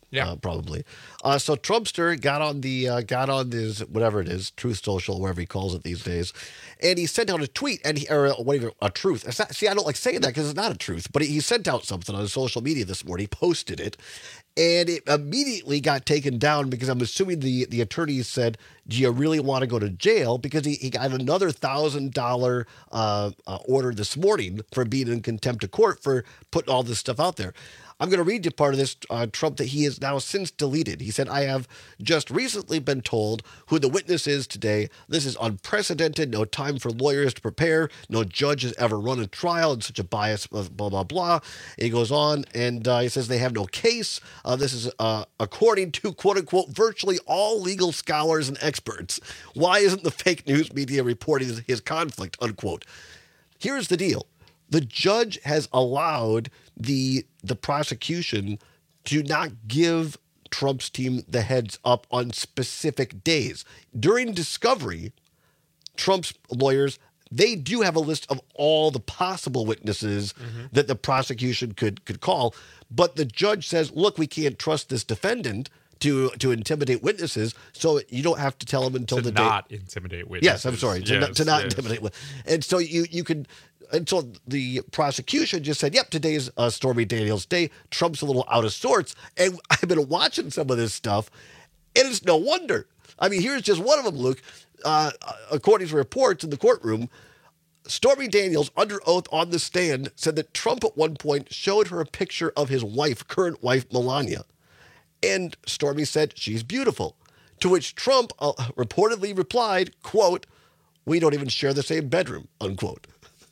Speaker 17: Yeah, uh, probably. Uh, so Trumpster got on the uh, got on this whatever it is, Truth Social, whatever he calls it these days, and he sent out a tweet and he, or whatever a truth. It's not, see, I don't like saying that because it's not a truth, but he, he sent out something on social media this morning. He posted it, and it immediately got taken down because I'm assuming the the attorneys said, "Do you really want to go to jail?" Because he, he got another thousand dollar uh, order this morning for being in contempt of court for putting all this stuff out there. I'm going to read you part of this, uh, Trump, that he has now since deleted. He said, "I have just recently been told who the witness is today. This is unprecedented. No time for lawyers to prepare. No judge has ever run a trial in such a bias, blah, blah, blah." He goes on, and uh, he says they have no case. Uh, this is uh, according to, quote unquote, virtually all legal scholars and experts. Why isn't the fake news media reporting his conflict, unquote? Here's the deal. The judge has allowed the the prosecution to not give Trump's team the heads up on specific days. During discovery, Trump's lawyers, they do have a list of all the possible witnesses mm-hmm. that the prosecution could could call. But the judge says, look, we can't trust this defendant to to intimidate witnesses, so you don't have to tell them until
Speaker 4: to
Speaker 17: the
Speaker 4: not
Speaker 17: day.
Speaker 4: intimidate witnesses.
Speaker 17: Yes, I'm sorry. To,
Speaker 4: yes,
Speaker 17: not, to not
Speaker 4: yes.
Speaker 17: intimidate. And so you you can... Until the prosecution just said, yep, today's uh, Stormy Daniels' day. Trump's a little out of sorts. And I've been watching some of this stuff, and it's no wonder. I mean, here's just one of them, Luke. Uh, according to reports in the courtroom, Stormy Daniels, under oath on the stand, said that Trump at one point showed her a picture of his wife, current wife, Melania. And Stormy said, she's beautiful. To which Trump uh, reportedly replied, quote, "We don't even share the same bedroom," unquote.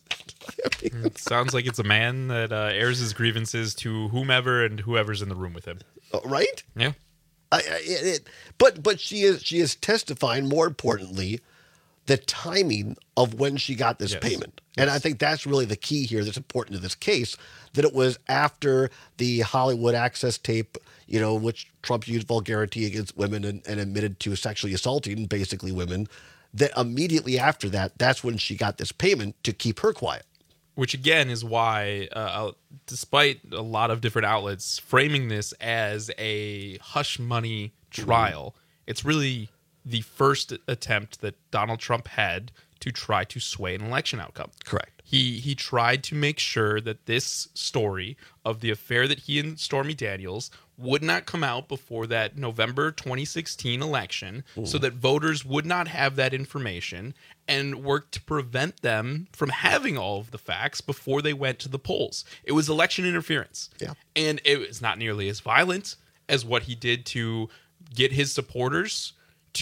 Speaker 4: It sounds like it's a man that uh, airs his grievances to whomever and whoever's in the room with him.
Speaker 17: Uh, right?
Speaker 4: Yeah.
Speaker 17: I, I, it, but but she is she is testifying, more importantly, the timing of when she got this
Speaker 4: yes.
Speaker 17: payment. And
Speaker 4: yes.
Speaker 17: I think that's really the key here that's important to this case, that it was after the Hollywood Access tape, you know, which Trump used vulgarity against women and, and admitted to sexually assaulting basically women, that immediately after that, that's when she got this payment to keep her quiet.
Speaker 4: Which, again, is why, uh, despite a lot of different outlets framing this as a hush money trial, mm-hmm. it's really the first attempt that Donald Trump had to try to sway an election outcome.
Speaker 17: Correct.
Speaker 4: He he tried to make sure that this story of the affair that he and Stormy Daniels would not come out before that November twenty sixteen election, Ooh. so that voters would not have that information, and worked to prevent them from having all of the facts before they went to the polls. It was election interference.
Speaker 17: Yeah.
Speaker 4: And it was not nearly as violent as what he did to get his supporters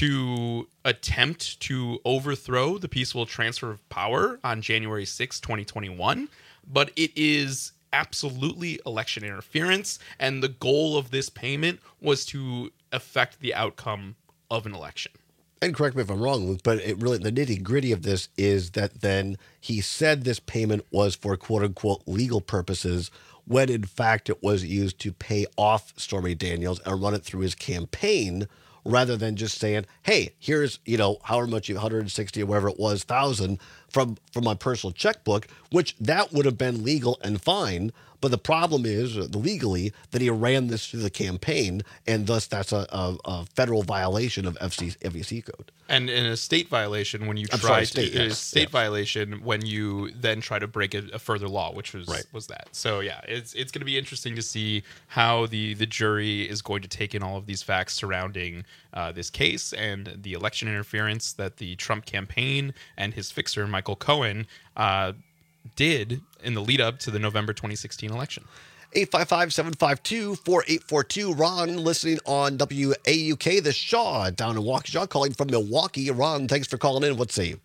Speaker 4: to attempt to overthrow the peaceful transfer of power on January sixth, twenty twenty-one. But it is absolutely election interference, and the goal of this payment was to affect the outcome of an election.
Speaker 17: And correct me if I'm wrong, Luke, but it really, the nitty gritty of this is that then he said this payment was for quote unquote legal purposes, when in fact it was used to pay off Stormy Daniels and run it through his campaign, rather than just saying, hey, here's, you know, however much, one hundred sixty or whatever it was, thousand from, from my personal checkbook, which that would have been legal and fine. But the problem is, uh, legally, that he ran this through the campaign, and thus that's a, a, a federal violation of F C, F E C code.
Speaker 4: And in a state violation, when you
Speaker 17: I'm
Speaker 4: try
Speaker 17: sorry,
Speaker 4: to
Speaker 17: state,
Speaker 4: a
Speaker 17: yes,
Speaker 4: state
Speaker 17: yes.
Speaker 4: violation when you then try to break a, a further law, which was
Speaker 17: Right.
Speaker 4: was that. So yeah, it's it's going to be interesting to see how the the jury is going to take in all of these facts surrounding uh, this case and the election interference that the Trump campaign and his fixer Michael Cohen uh, did in the lead up to the November twenty sixteen election.
Speaker 17: eight five five, seven five two, four eight four two. Ron, listening on W A U K, the Shaw down in Waukesha, calling from Milwaukee. Ron, thanks for calling in. What say you?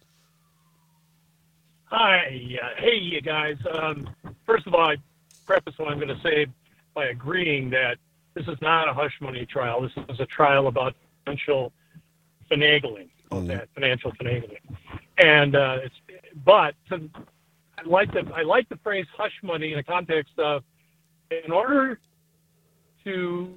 Speaker 5: Hi. Uh, hey, you guys. Um, first of all, I preface what I'm going to say by agreeing that this is not a hush money trial. This is a trial about financial finagling, mm-hmm. that financial finagling. And uh, it's, but to, I like the I like the phrase hush money in the context of, in order to.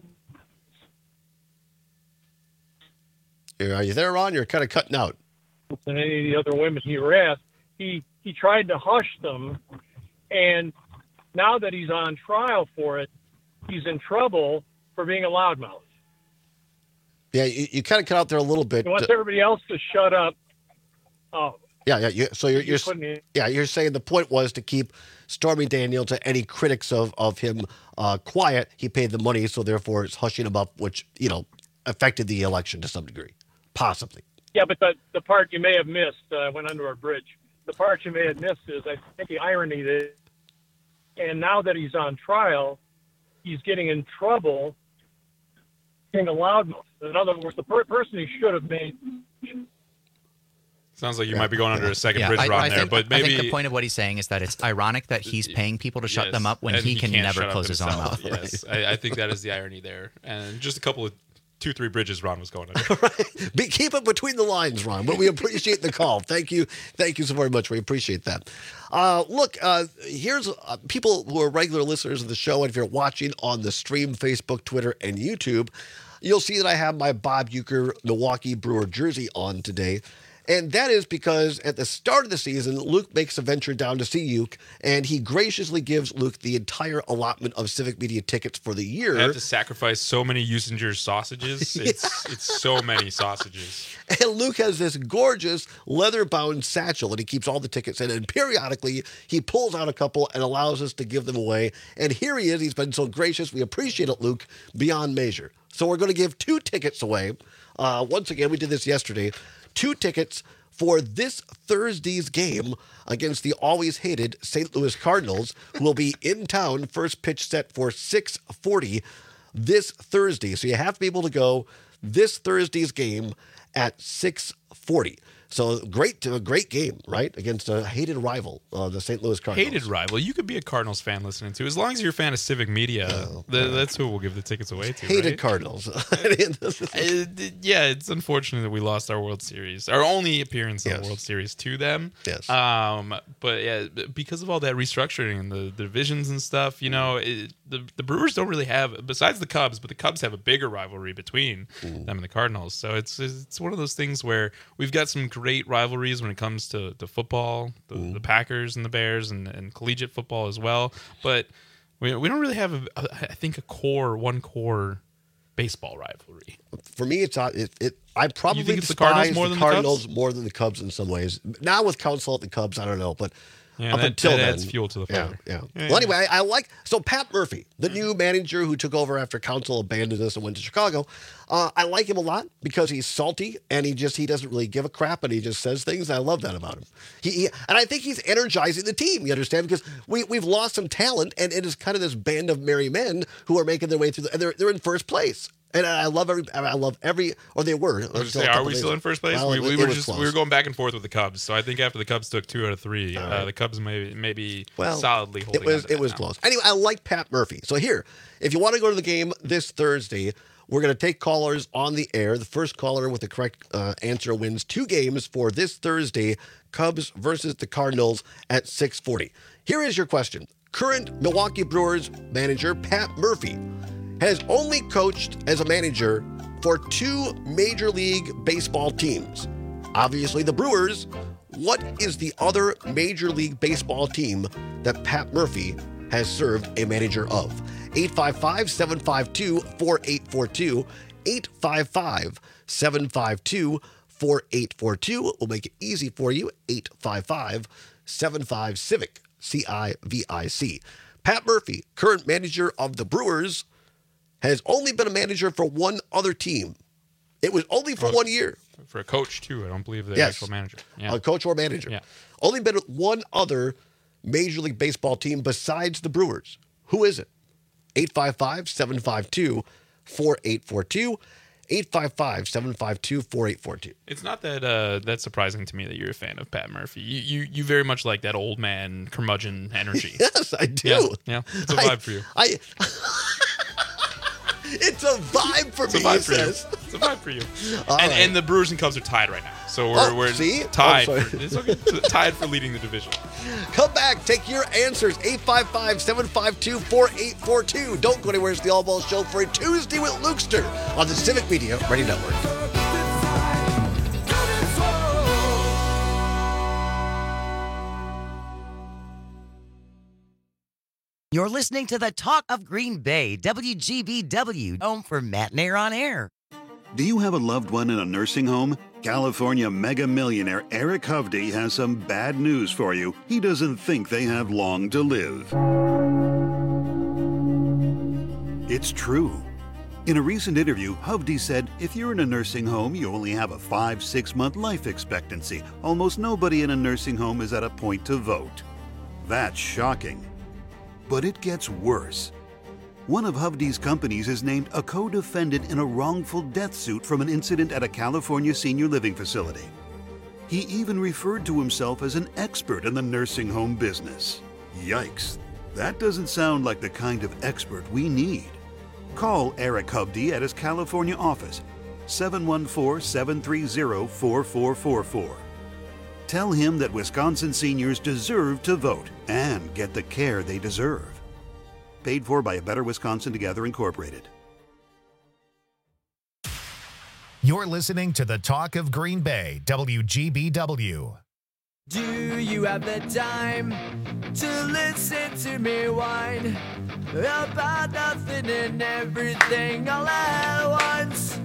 Speaker 17: Are you there, Ron? You're kind of cutting out.
Speaker 5: And any of the other women he harassed, he he tried to hush them, and now that he's on trial for it, he's in trouble for being a loudmouth.
Speaker 17: Yeah, you, you kind of cut out there a little bit.
Speaker 5: He wants everybody else to shut up. Oh.
Speaker 17: Yeah, yeah. You, so you're, you're,
Speaker 5: you're
Speaker 17: yeah, you're saying the point was to keep Stormy Daniels to any critics of of him uh, quiet. He paid the money, so therefore it's hushing him up, which you know affected the election to some degree, possibly.
Speaker 5: Yeah, but the the part you may have missed, uh, I went under a bridge. The part you may have missed is I think the irony that, and now that he's on trial, he's getting in trouble being a loudmouth. In other words, the per- person he should have made.
Speaker 4: Sounds like you might be going under a second
Speaker 18: Yeah,
Speaker 4: bridge,
Speaker 18: I,
Speaker 4: Ron,
Speaker 18: I
Speaker 4: there.
Speaker 18: think,
Speaker 4: but maybe
Speaker 18: I think the point of what he's saying is that it's ironic that he's paying people to shut
Speaker 4: yes,
Speaker 18: them up when
Speaker 4: and
Speaker 18: he can
Speaker 4: can't
Speaker 18: never
Speaker 4: shut up
Speaker 18: close his own
Speaker 4: himself.
Speaker 18: mouth.
Speaker 4: Yes, I, I think that is the irony there. And just a couple of two, three bridges Ron was going under.
Speaker 17: Be, keep it between the lines, Ron, but we appreciate the call. Thank you. Thank you so very much. We appreciate that. Uh, look, uh, here's uh, people who are regular listeners of the show, and if you're watching on the stream, Facebook, Twitter, and YouTube, you'll see that I have my Bob Uecker Milwaukee Brewer jersey on today. And that is because at the start of the season, Luke makes a venture down to see Uke, and he graciously gives Luke the entire allotment of Civic Media tickets for the year.
Speaker 4: I have to sacrifice so many Usinger sausages. It's yeah. it's so many sausages.
Speaker 17: And Luke has this gorgeous leather-bound satchel that he keeps all the tickets in, and periodically he pulls out a couple and allows us to give them away. And here he is. He's been so gracious. We appreciate it, Luke, beyond measure. So we're going to give two tickets away. Uh, once again, we did this yesterday. Two tickets for this Thursday's game against the always hated Saint Louis Cardinals, who will be in town, first pitch set for six forty this Thursday. So you have to be able to go this Thursday's game at six forty. So great, a great game, right? Against a hated rival, uh, the Saint Louis Cardinals.
Speaker 4: Hated rival. You could be a Cardinals fan listening to, as long as you're a fan of Civic Media. Oh, th- that's who we'll give the tickets away to.
Speaker 17: Hated
Speaker 4: right?
Speaker 17: Cardinals.
Speaker 4: uh, yeah, it's unfortunate that we lost our World Series, our only appearance in
Speaker 17: Yes.
Speaker 4: the World Series to them.
Speaker 17: Yes.
Speaker 4: Um, but yeah, because of all that restructuring and the, the divisions and stuff, you know, it, the the Brewers don't really have, besides the Cubs, but the Cubs have a bigger rivalry between mm. them and the Cardinals. So it's it's one of those things where we've got some great rivalries when it comes to, to football, the, mm. the Packers and the Bears, and, and collegiate football as well. But we we don't really have, a, a, I think, a core, one core baseball rivalry.
Speaker 17: For me, it's not. It, it I probably
Speaker 4: you think it's the
Speaker 17: despise
Speaker 4: Cardinals more
Speaker 17: the
Speaker 4: than
Speaker 17: Cardinals
Speaker 4: the Cubs?
Speaker 17: more than the Cubs in some ways. Now with Counsell at the Cubs, I don't know, but
Speaker 4: yeah,
Speaker 17: up
Speaker 4: that,
Speaker 17: until
Speaker 4: that
Speaker 17: then,
Speaker 4: adds fuel to the fire.
Speaker 17: Yeah, yeah.
Speaker 4: yeah
Speaker 17: well, anyway, I, I like so Pat Murphy, the new manager who took over after Counsell abandoned us and went to Chicago. Uh, I like him a lot because he's salty and he just he doesn't really give a crap and he just says things. I love that about him. He, he and I think he's energizing the team. You understand, because we we've lost some talent and it is kind of this band of merry men who are making their way through. The, and they're they're in first place. And I love every, I love every, or they were.
Speaker 4: I was say, are we still in first place?
Speaker 17: Well,
Speaker 4: we, we
Speaker 17: it,
Speaker 4: were
Speaker 17: it
Speaker 4: just
Speaker 17: close.
Speaker 4: we were going back and forth with the Cubs. So I think after the Cubs took two out of three,
Speaker 17: All
Speaker 4: uh,
Speaker 17: right.
Speaker 4: the Cubs may maybe
Speaker 17: well,
Speaker 4: solidly holding.
Speaker 17: It was
Speaker 4: on to
Speaker 17: it was
Speaker 4: now.
Speaker 17: close. Anyway, I like Pat Murphy. So here, if you want to go to the game this Thursday, we're going to take callers on the air. The first caller with the correct uh, answer wins two games for this Thursday, Cubs versus the Cardinals at six forty. Here is your question. Current Milwaukee Brewers manager Pat Murphy has only coached as a manager for two Major League Baseball teams. Obviously the Brewers. What is the other Major League Baseball team that Pat Murphy has served a manager of? eight five five, seven five two, four eight four two. eight five five, seven five two, four eight four two. We'll make it easy for you. eight five five, seven five, CIVIC. C I V I C. Pat Murphy, current manager of the Brewers, has only been a manager for one other team. It was only for
Speaker 4: Oh,
Speaker 17: one year.
Speaker 4: For a coach too, I don't believe the
Speaker 17: Yes.
Speaker 4: actual manager. Yeah.
Speaker 17: A coach or manager.
Speaker 4: Yeah.
Speaker 17: Only been one other Major League Baseball team besides the Brewers. Who is it? eight five five, seven five two, four eight four two. eight five five, seven five two, four eight four two.
Speaker 4: It's not that uh, that's surprising to me that you're a fan of Pat Murphy. You you, you very much like that old man curmudgeon energy.
Speaker 17: Yes, I do.
Speaker 4: Yeah, yeah. It's a vibe
Speaker 17: I-
Speaker 4: for you.
Speaker 17: I. It's a vibe for
Speaker 4: It's
Speaker 17: me.
Speaker 4: a vibe
Speaker 17: he
Speaker 4: for you.
Speaker 17: says.
Speaker 4: It's a vibe for you.
Speaker 17: All
Speaker 4: and,
Speaker 17: right.
Speaker 4: and the Brewers and Cubs are tied right now. So we're,
Speaker 17: Oh,
Speaker 4: we're
Speaker 17: see?
Speaker 4: tied.
Speaker 17: Oh,
Speaker 4: for,
Speaker 17: sorry.
Speaker 4: it's okay. Tied for leading the division.
Speaker 17: Come back, take your answers. eight five five, seven five two, four eight four two. Don't go anywhere. It's the All Ball Show for a Tuesday with Lukester on the Civic Media Radio Network.
Speaker 6: You're listening to the Talk of Green Bay, W G B W, home for Matt and Air on Air.
Speaker 7: Do you have a loved one in a nursing home? California mega millionaire Eric Hovde has some bad news for you. He doesn't think they have long to live. It's true. In a recent interview, Hovde said, if you're in a nursing home, you only have a five, six month life expectancy. Almost nobody in a nursing home is at a point to vote. That's shocking. But it gets worse. One of Hovde's companies is named a co-defendant in a wrongful death suit from an incident at a California senior living facility. He even referred to himself as an expert in the nursing home business. Yikes. That doesn't sound like the kind of expert we need. Call Eric Hovde at his California office, seven one four, seven three zero, four four four four. Tell him that Wisconsin seniors deserve to vote and get the care they deserve. Paid for by A Better Wisconsin Together Incorporated.
Speaker 1: You're listening to the Talk of Green Bay, W G B W.
Speaker 8: Do you have the time to listen to me whine about nothing and everything all at once?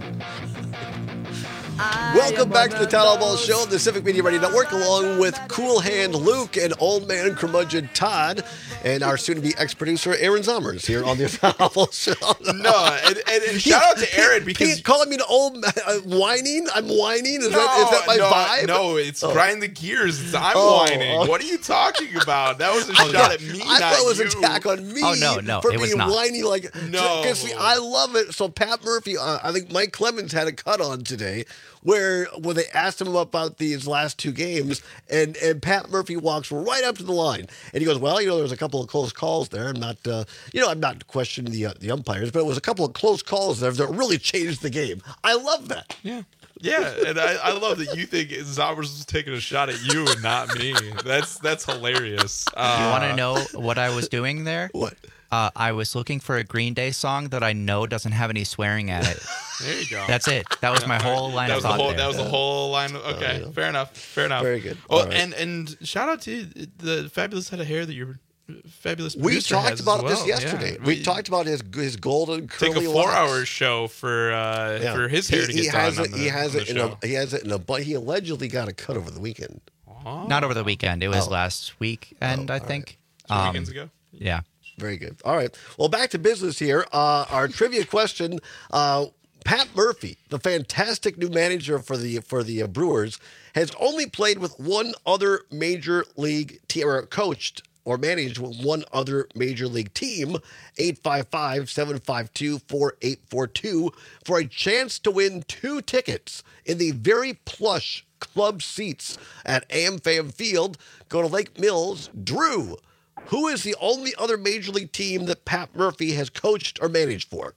Speaker 17: Welcome back to the Town Hall Ball Show on the Civic Media Radio Network, along with Cool Hand Luke and Old Man Curmudgeon Todd, and our soon-to-be ex-producer Aaron Zommers here on the Town Hall Ball Show.
Speaker 4: No, and, and, and shout out to Aaron because
Speaker 17: he's calling me an old uh, whining. I'm whining. Is
Speaker 4: no,
Speaker 17: that is that my
Speaker 4: no,
Speaker 17: vibe?
Speaker 4: No, it's
Speaker 17: oh.
Speaker 4: grind the gears. It's, I'm
Speaker 17: Oh.
Speaker 4: whining. What are you talking about? That was a
Speaker 17: I
Speaker 4: shot
Speaker 17: thought-
Speaker 4: at me.
Speaker 17: I
Speaker 4: not
Speaker 17: thought it was
Speaker 4: you.
Speaker 17: an attack on me
Speaker 18: Oh, no, no,
Speaker 17: for
Speaker 18: it was
Speaker 17: being
Speaker 18: not.
Speaker 17: whiny. Like,
Speaker 4: No.
Speaker 17: because see, I love it. So Pat Murphy, uh, I think Mike Clemens had a cut on today where where they asked him about these last two games, and, and Pat Murphy walks right up to the line, and he goes, "Well, you know, there was a couple of close calls there. I'm not, uh, you know, I'm not questioning the uh, the umpires, but it was a couple of close calls there that really changed the game." I love that.
Speaker 4: Yeah. Yeah, and I, I love that you think Zommers was taking a shot at you and not me. That's that's hilarious. Uh,
Speaker 18: you want to know what I was doing there?
Speaker 17: What?
Speaker 18: Uh, I was looking for a Green Day song that I know doesn't have any swearing at it.
Speaker 4: There you go.
Speaker 18: That's it. That was
Speaker 4: Yeah,
Speaker 18: my
Speaker 4: all
Speaker 18: whole
Speaker 4: right.
Speaker 18: line
Speaker 4: that
Speaker 18: of
Speaker 4: was the
Speaker 18: thought
Speaker 4: whole,
Speaker 18: there.
Speaker 4: That was the whole line. Of, okay,
Speaker 17: yeah.
Speaker 4: fair enough. Fair enough.
Speaker 17: Very good.
Speaker 4: Oh,
Speaker 17: All right.
Speaker 4: and and shout out to the fabulous head of hair that your fabulous
Speaker 17: We
Speaker 4: producer
Speaker 17: talked
Speaker 4: has
Speaker 17: about
Speaker 4: as
Speaker 17: this
Speaker 4: well.
Speaker 17: yesterday.
Speaker 4: Yeah.
Speaker 17: We talked about his his golden curly
Speaker 4: Take a
Speaker 17: locks.
Speaker 4: four-hour show for uh,
Speaker 17: Yeah.
Speaker 4: for his hair
Speaker 17: he,
Speaker 4: to
Speaker 17: he
Speaker 4: get
Speaker 17: has
Speaker 4: done.
Speaker 17: it.
Speaker 4: on
Speaker 17: he
Speaker 4: the-
Speaker 17: has
Speaker 4: on
Speaker 17: it
Speaker 4: the
Speaker 17: in
Speaker 4: show.
Speaker 17: a. He has it in a. But he allegedly got a cut over the weekend.
Speaker 18: Not over the weekend. It was
Speaker 17: Oh.
Speaker 18: last weekend, I think.
Speaker 4: Two
Speaker 18: Um,
Speaker 4: weekends ago.
Speaker 18: Yeah.
Speaker 17: Very good. All right. Well, back to business here. Uh, our trivia question: uh, Pat Murphy, the fantastic new manager for the for the uh, Brewers, has only played with one other major league team, or coached or managed with one other major league team. eight five five, seven five two, four eight four two for a chance to win two tickets in the very plush club seats at AmFam Field. Go to Lake Mills. Drew, who is the only other major league team that Pat Murphy has coached or managed for?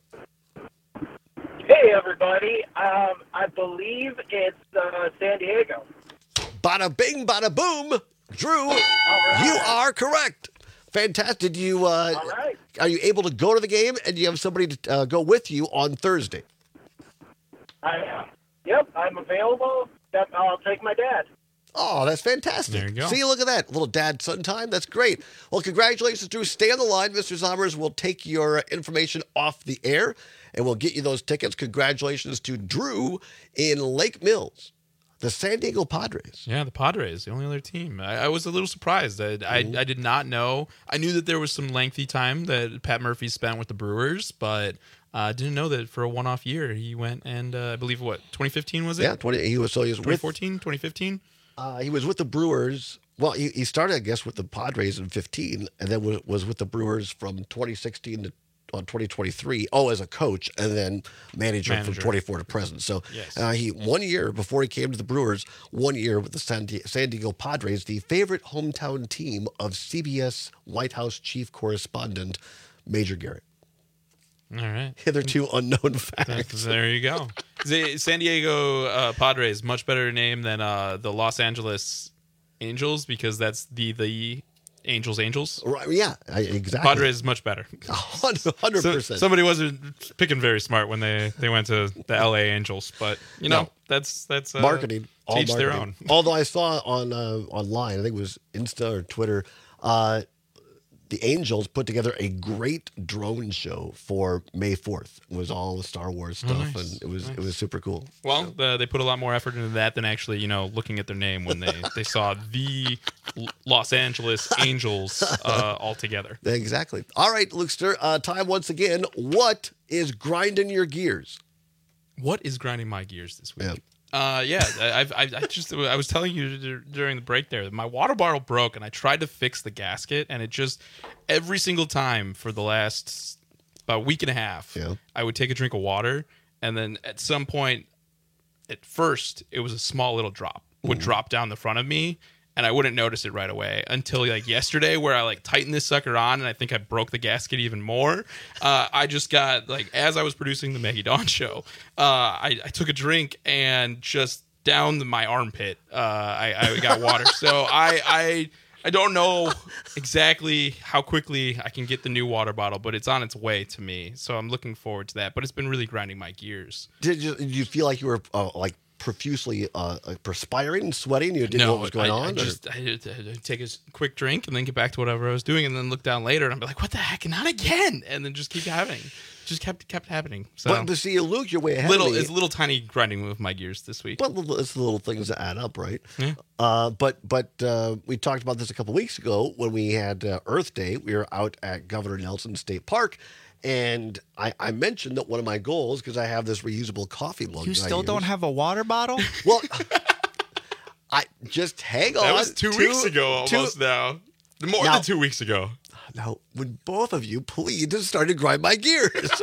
Speaker 9: Hey, everybody. Um, I believe it's uh, San Diego.
Speaker 17: Bada bing, bada boom. Drew, you are correct. Fantastic. Did you, uh,
Speaker 9: All right.
Speaker 17: are you able to go to the game, and do you have somebody to uh, go with you on Thursday?
Speaker 9: I am. Yep, I'm available. That- I'll take my dad.
Speaker 17: Oh, that's fantastic.
Speaker 9: There you go.
Speaker 17: See, look at that. Little dad-son time. That's great. Well, congratulations, Drew. Stay on the line. Mister Zommers will take your information off the air, and we'll get you those tickets. Congratulations to Drew in Lake Mills, the San Diego Padres.
Speaker 4: Yeah, the Padres, the only other team. I, I was a little surprised. I, I I did not know. I knew that there was some lengthy time that Pat Murphy spent with the Brewers, but I uh, didn't know that for a one-off year he went and uh, I believe what twenty fifteen was it?
Speaker 17: Yeah, twenty. He was so he was with
Speaker 4: twenty fourteen, twenty fifteen.
Speaker 17: Uh, he was with the Brewers. Well, he, he started, I guess, with the Padres in fifteen, and then was, was with the Brewers from twenty sixteen to uh, twenty twenty-three. Oh, as a coach, and then manager,
Speaker 4: Manager.
Speaker 17: from twenty-four to present. So
Speaker 4: Yes.
Speaker 17: uh, he one year before he came to the Brewers, one year with the San, Di- San Diego Padres, the favorite hometown team of C B S White House chief correspondent Major Garrett.
Speaker 4: All right.
Speaker 17: Hitherto unknown facts.
Speaker 4: There you go. The San Diego uh, Padres, much better name than uh, the Los Angeles Angels because that's the the Angels Angels.
Speaker 17: Right? Yeah, I- exactly.
Speaker 4: Padres much better.
Speaker 17: Hundred percent.
Speaker 4: So, somebody wasn't picking very smart when they, they went to the L A Angels, but you know
Speaker 17: No.
Speaker 4: that's that's uh,
Speaker 17: marketing. All
Speaker 4: to each
Speaker 17: marketing.
Speaker 4: their own.
Speaker 17: Although I saw on uh, online, I think it was Insta or Twitter, uh, the Angels put together a great drone show for May fourth. It was all the Star Wars
Speaker 4: Oh,
Speaker 17: stuff,
Speaker 4: nice.
Speaker 17: and it was
Speaker 4: Nice.
Speaker 17: it was super cool.
Speaker 4: Well, the, they put a lot more effort into that than actually, you know, looking at their name when they, they saw the L- Los Angeles Angels uh, all together.
Speaker 17: Exactly. All right, Lukester, uh, time once again. What is grinding your gears?
Speaker 4: What is grinding my gears this week?
Speaker 17: Yeah.
Speaker 4: Uh, yeah, I, I've, I I just I was telling you dur- during the break there that my water bottle broke, and I tried to fix the gasket, and it just every single time for the last about a week and a half,
Speaker 17: yeah.
Speaker 4: I would take a drink of water, and then at some point, at first it was a small little drop would
Speaker 17: Mhm.
Speaker 4: drop down the front of me, and I wouldn't notice it right away until like yesterday, where I like tightened this sucker on, and I think I broke the gasket even more. Uh, I just got like as I was producing the Maggie Dawn show, uh, I, I took a drink and just down the, my armpit, uh, I, I got water. so I I I don't know exactly how quickly I can get the new water bottle, but it's on its way to me. So I'm looking forward to that. But it's been really grinding my gears.
Speaker 17: Did you did you feel like you were uh, like profusely uh, like perspiring and sweating? You didn't know what was going
Speaker 4: I,
Speaker 17: on?
Speaker 4: I
Speaker 17: or-
Speaker 4: just I had to- to take a s- quick drink and then get back to whatever I was doing, and then look down later and I'd be like, "What the heck? Not again!" And then just keep happening, just kept kept happening. So
Speaker 17: but, but see, Luke, you're way ahead
Speaker 4: little
Speaker 17: of me.
Speaker 4: it's a little tiny grinding with my gears this week.
Speaker 17: But little- it's the little things that add up, right?
Speaker 4: Yeah.
Speaker 17: Uh, but but uh, we talked about this a couple weeks ago when we had uh, Earth Day. We were out at Governor Nelson State Park, and I, I mentioned that one of my goals, because I have this reusable coffee mug.
Speaker 18: You
Speaker 17: that I
Speaker 18: still don't
Speaker 17: use.
Speaker 18: have a water bottle?
Speaker 17: Well, I just hang on.
Speaker 4: That was two, weeks ago,
Speaker 17: two-
Speaker 4: almost now. More
Speaker 17: Now-
Speaker 4: than two weeks ago.
Speaker 17: Now, would both of you please just start to grind my gears?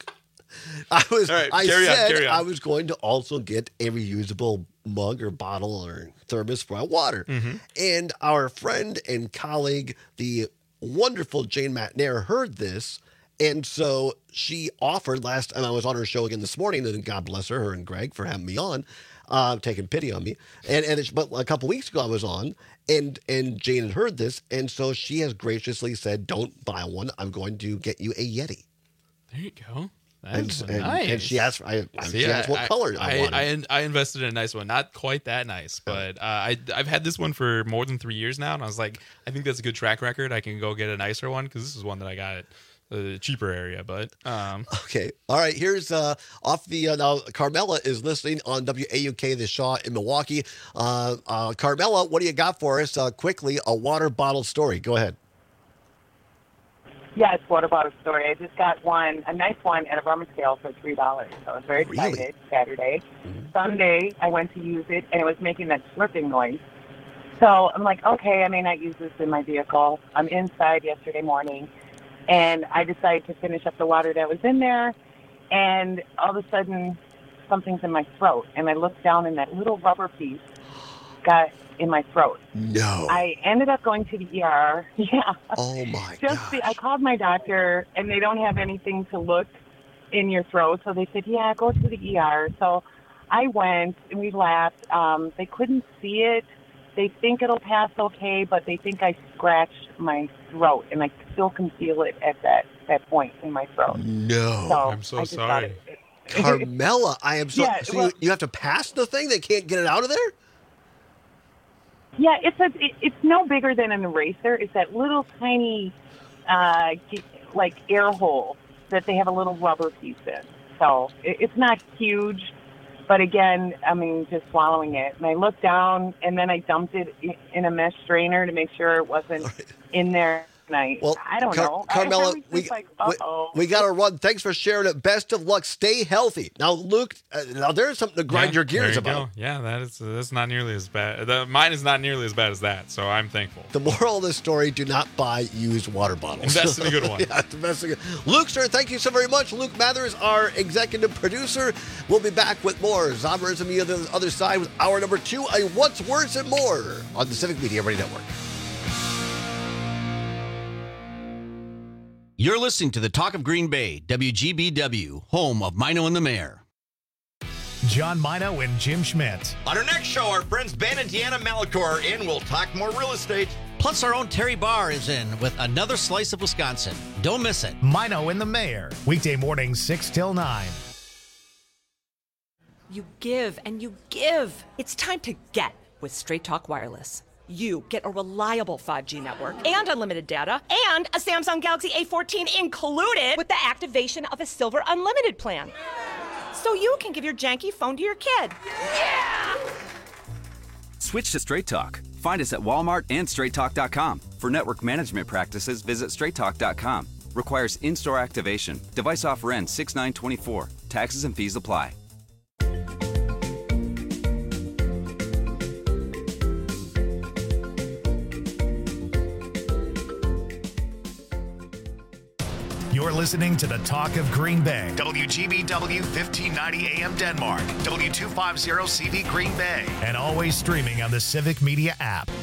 Speaker 17: I was.
Speaker 4: All right,
Speaker 17: I
Speaker 4: carry on,
Speaker 17: said
Speaker 4: carry on.
Speaker 17: I was going to also get a reusable mug or bottle or thermos for my water.
Speaker 4: Mhm.
Speaker 17: And our friend and colleague, the wonderful Jane Matnair, heard this. And so she offered last time I was on her show again this morning, and God bless her, her and Greg for having me on, uh, taking pity on me. And and it's, but a couple weeks ago I was on, and and Jane had heard this, and so she has graciously said, "Don't buy one. I'm going to get you a Yeti."
Speaker 4: There you go.
Speaker 17: And,
Speaker 4: That's
Speaker 17: and,
Speaker 4: nice.
Speaker 17: and she asked, I, I,
Speaker 4: See,
Speaker 17: she asked what
Speaker 4: I,
Speaker 17: color I,
Speaker 4: I,
Speaker 17: wanted.
Speaker 4: I, in- I invested in a nice one. Not quite that nice, but uh, I, I've had this one for more than three years now. And I was like, I think that's a good track record. I can go get a nicer one because this is one that I got at the cheaper area. But um,
Speaker 17: Okay. All right. Here's uh, off the uh, now. Carmela is listening on W A U K, the Shaw in Milwaukee. Uh, uh, Carmela, what do you got for us? Uh, quickly, a water bottle story. Go ahead.
Speaker 3: Yes, water bottle story. I just got one, a nice one at a rummage sale for three dollars. So I was very
Speaker 17: Really?
Speaker 3: excited. Saturday, Sunday, I went to use it, and it was making that slurping noise. So I'm like, okay, I may not use this in my vehicle. I'm inside yesterday morning, and I decided to finish up the water that was in there, and all of a sudden, something's in my throat, and I looked down, and that little rubber piece got in my throat.
Speaker 17: No.
Speaker 3: I ended up going to the E R. Yeah.
Speaker 17: Oh my
Speaker 3: Just the, I called my doctor, and they don't have anything to look in your throat. So they said, yeah, go to the E R. So I went, and we laughed. Um, they couldn't see it. They think it'll pass okay, but they think I scratched my throat, and I still can feel it at that, that point in my throat.
Speaker 17: No.
Speaker 3: So
Speaker 4: I'm so
Speaker 3: I just thought
Speaker 4: sorry.
Speaker 3: it-
Speaker 17: Carmela, I am so.
Speaker 3: Yeah,
Speaker 17: so
Speaker 3: well-
Speaker 17: you, you have to pass the thing? They can't get it out of there?
Speaker 3: Yeah, it's a it, it's no bigger than an eraser. It's that little tiny, uh, ge- like air hole that they have a little rubber piece in. So it, it's not huge, but again, I mean, just swallowing it. And I looked down, and then I dumped it i- in a mesh strainer to make sure it wasn't in there. And I,
Speaker 17: Well,
Speaker 3: I don't
Speaker 17: Car-
Speaker 3: know. I- I
Speaker 17: Carmela,
Speaker 3: was
Speaker 17: we,
Speaker 3: just like,
Speaker 17: we,
Speaker 3: uh-oh.
Speaker 17: we got to run. Thanks for sharing it. Best of luck. Stay healthy. Now, Luke, uh, now there's something to grind
Speaker 4: yeah,
Speaker 17: your
Speaker 4: there
Speaker 17: gears
Speaker 4: you
Speaker 17: about.
Speaker 4: go. Yeah, that is that's not nearly as bad. The, mine is not nearly as bad as that. So I'm thankful.
Speaker 17: The moral of this story, do not buy used water bottles.
Speaker 4: Invest in a good one.
Speaker 17: yeah, invest in a good Luke, sir, thank you so very much. Luke Mathers, our executive producer. We'll be back with more Zombers on the other side with hour number two, a What's Worse and More on the Civic Media Radio Network.
Speaker 13: You're listening to the Talk of Green Bay, W G B W, home of Mino and the Mayor.
Speaker 1: John Mino and Jim Schmidt.
Speaker 12: On our next show, our friends Ben and Deanna Malachor are in. We'll talk more real estate.
Speaker 13: Plus, our own Terry Barr is in with another slice of Wisconsin. Don't miss it.
Speaker 1: Mino and the Mayor. Weekday mornings six till nine.
Speaker 11: You give and you give. It's time to get with Straight Talk Wireless. you get a reliable five G network and unlimited data and a Samsung Galaxy A fourteen included with the activation of a Silver Unlimited plan. So you can give your janky phone to your kid. Yeah!
Speaker 14: Switch to Straight Talk. Find us at Walmart and straight talk dot com. For network management practices, visit straight talk dot com. Requires in-store activation. Device offer ends six nine twenty-four. Taxes and fees apply.
Speaker 1: You're listening to the Talk of Green Bay. W G B W fifteen ninety A M Denmark. W two fifty C V Green Bay. And always streaming on the Civic Media app.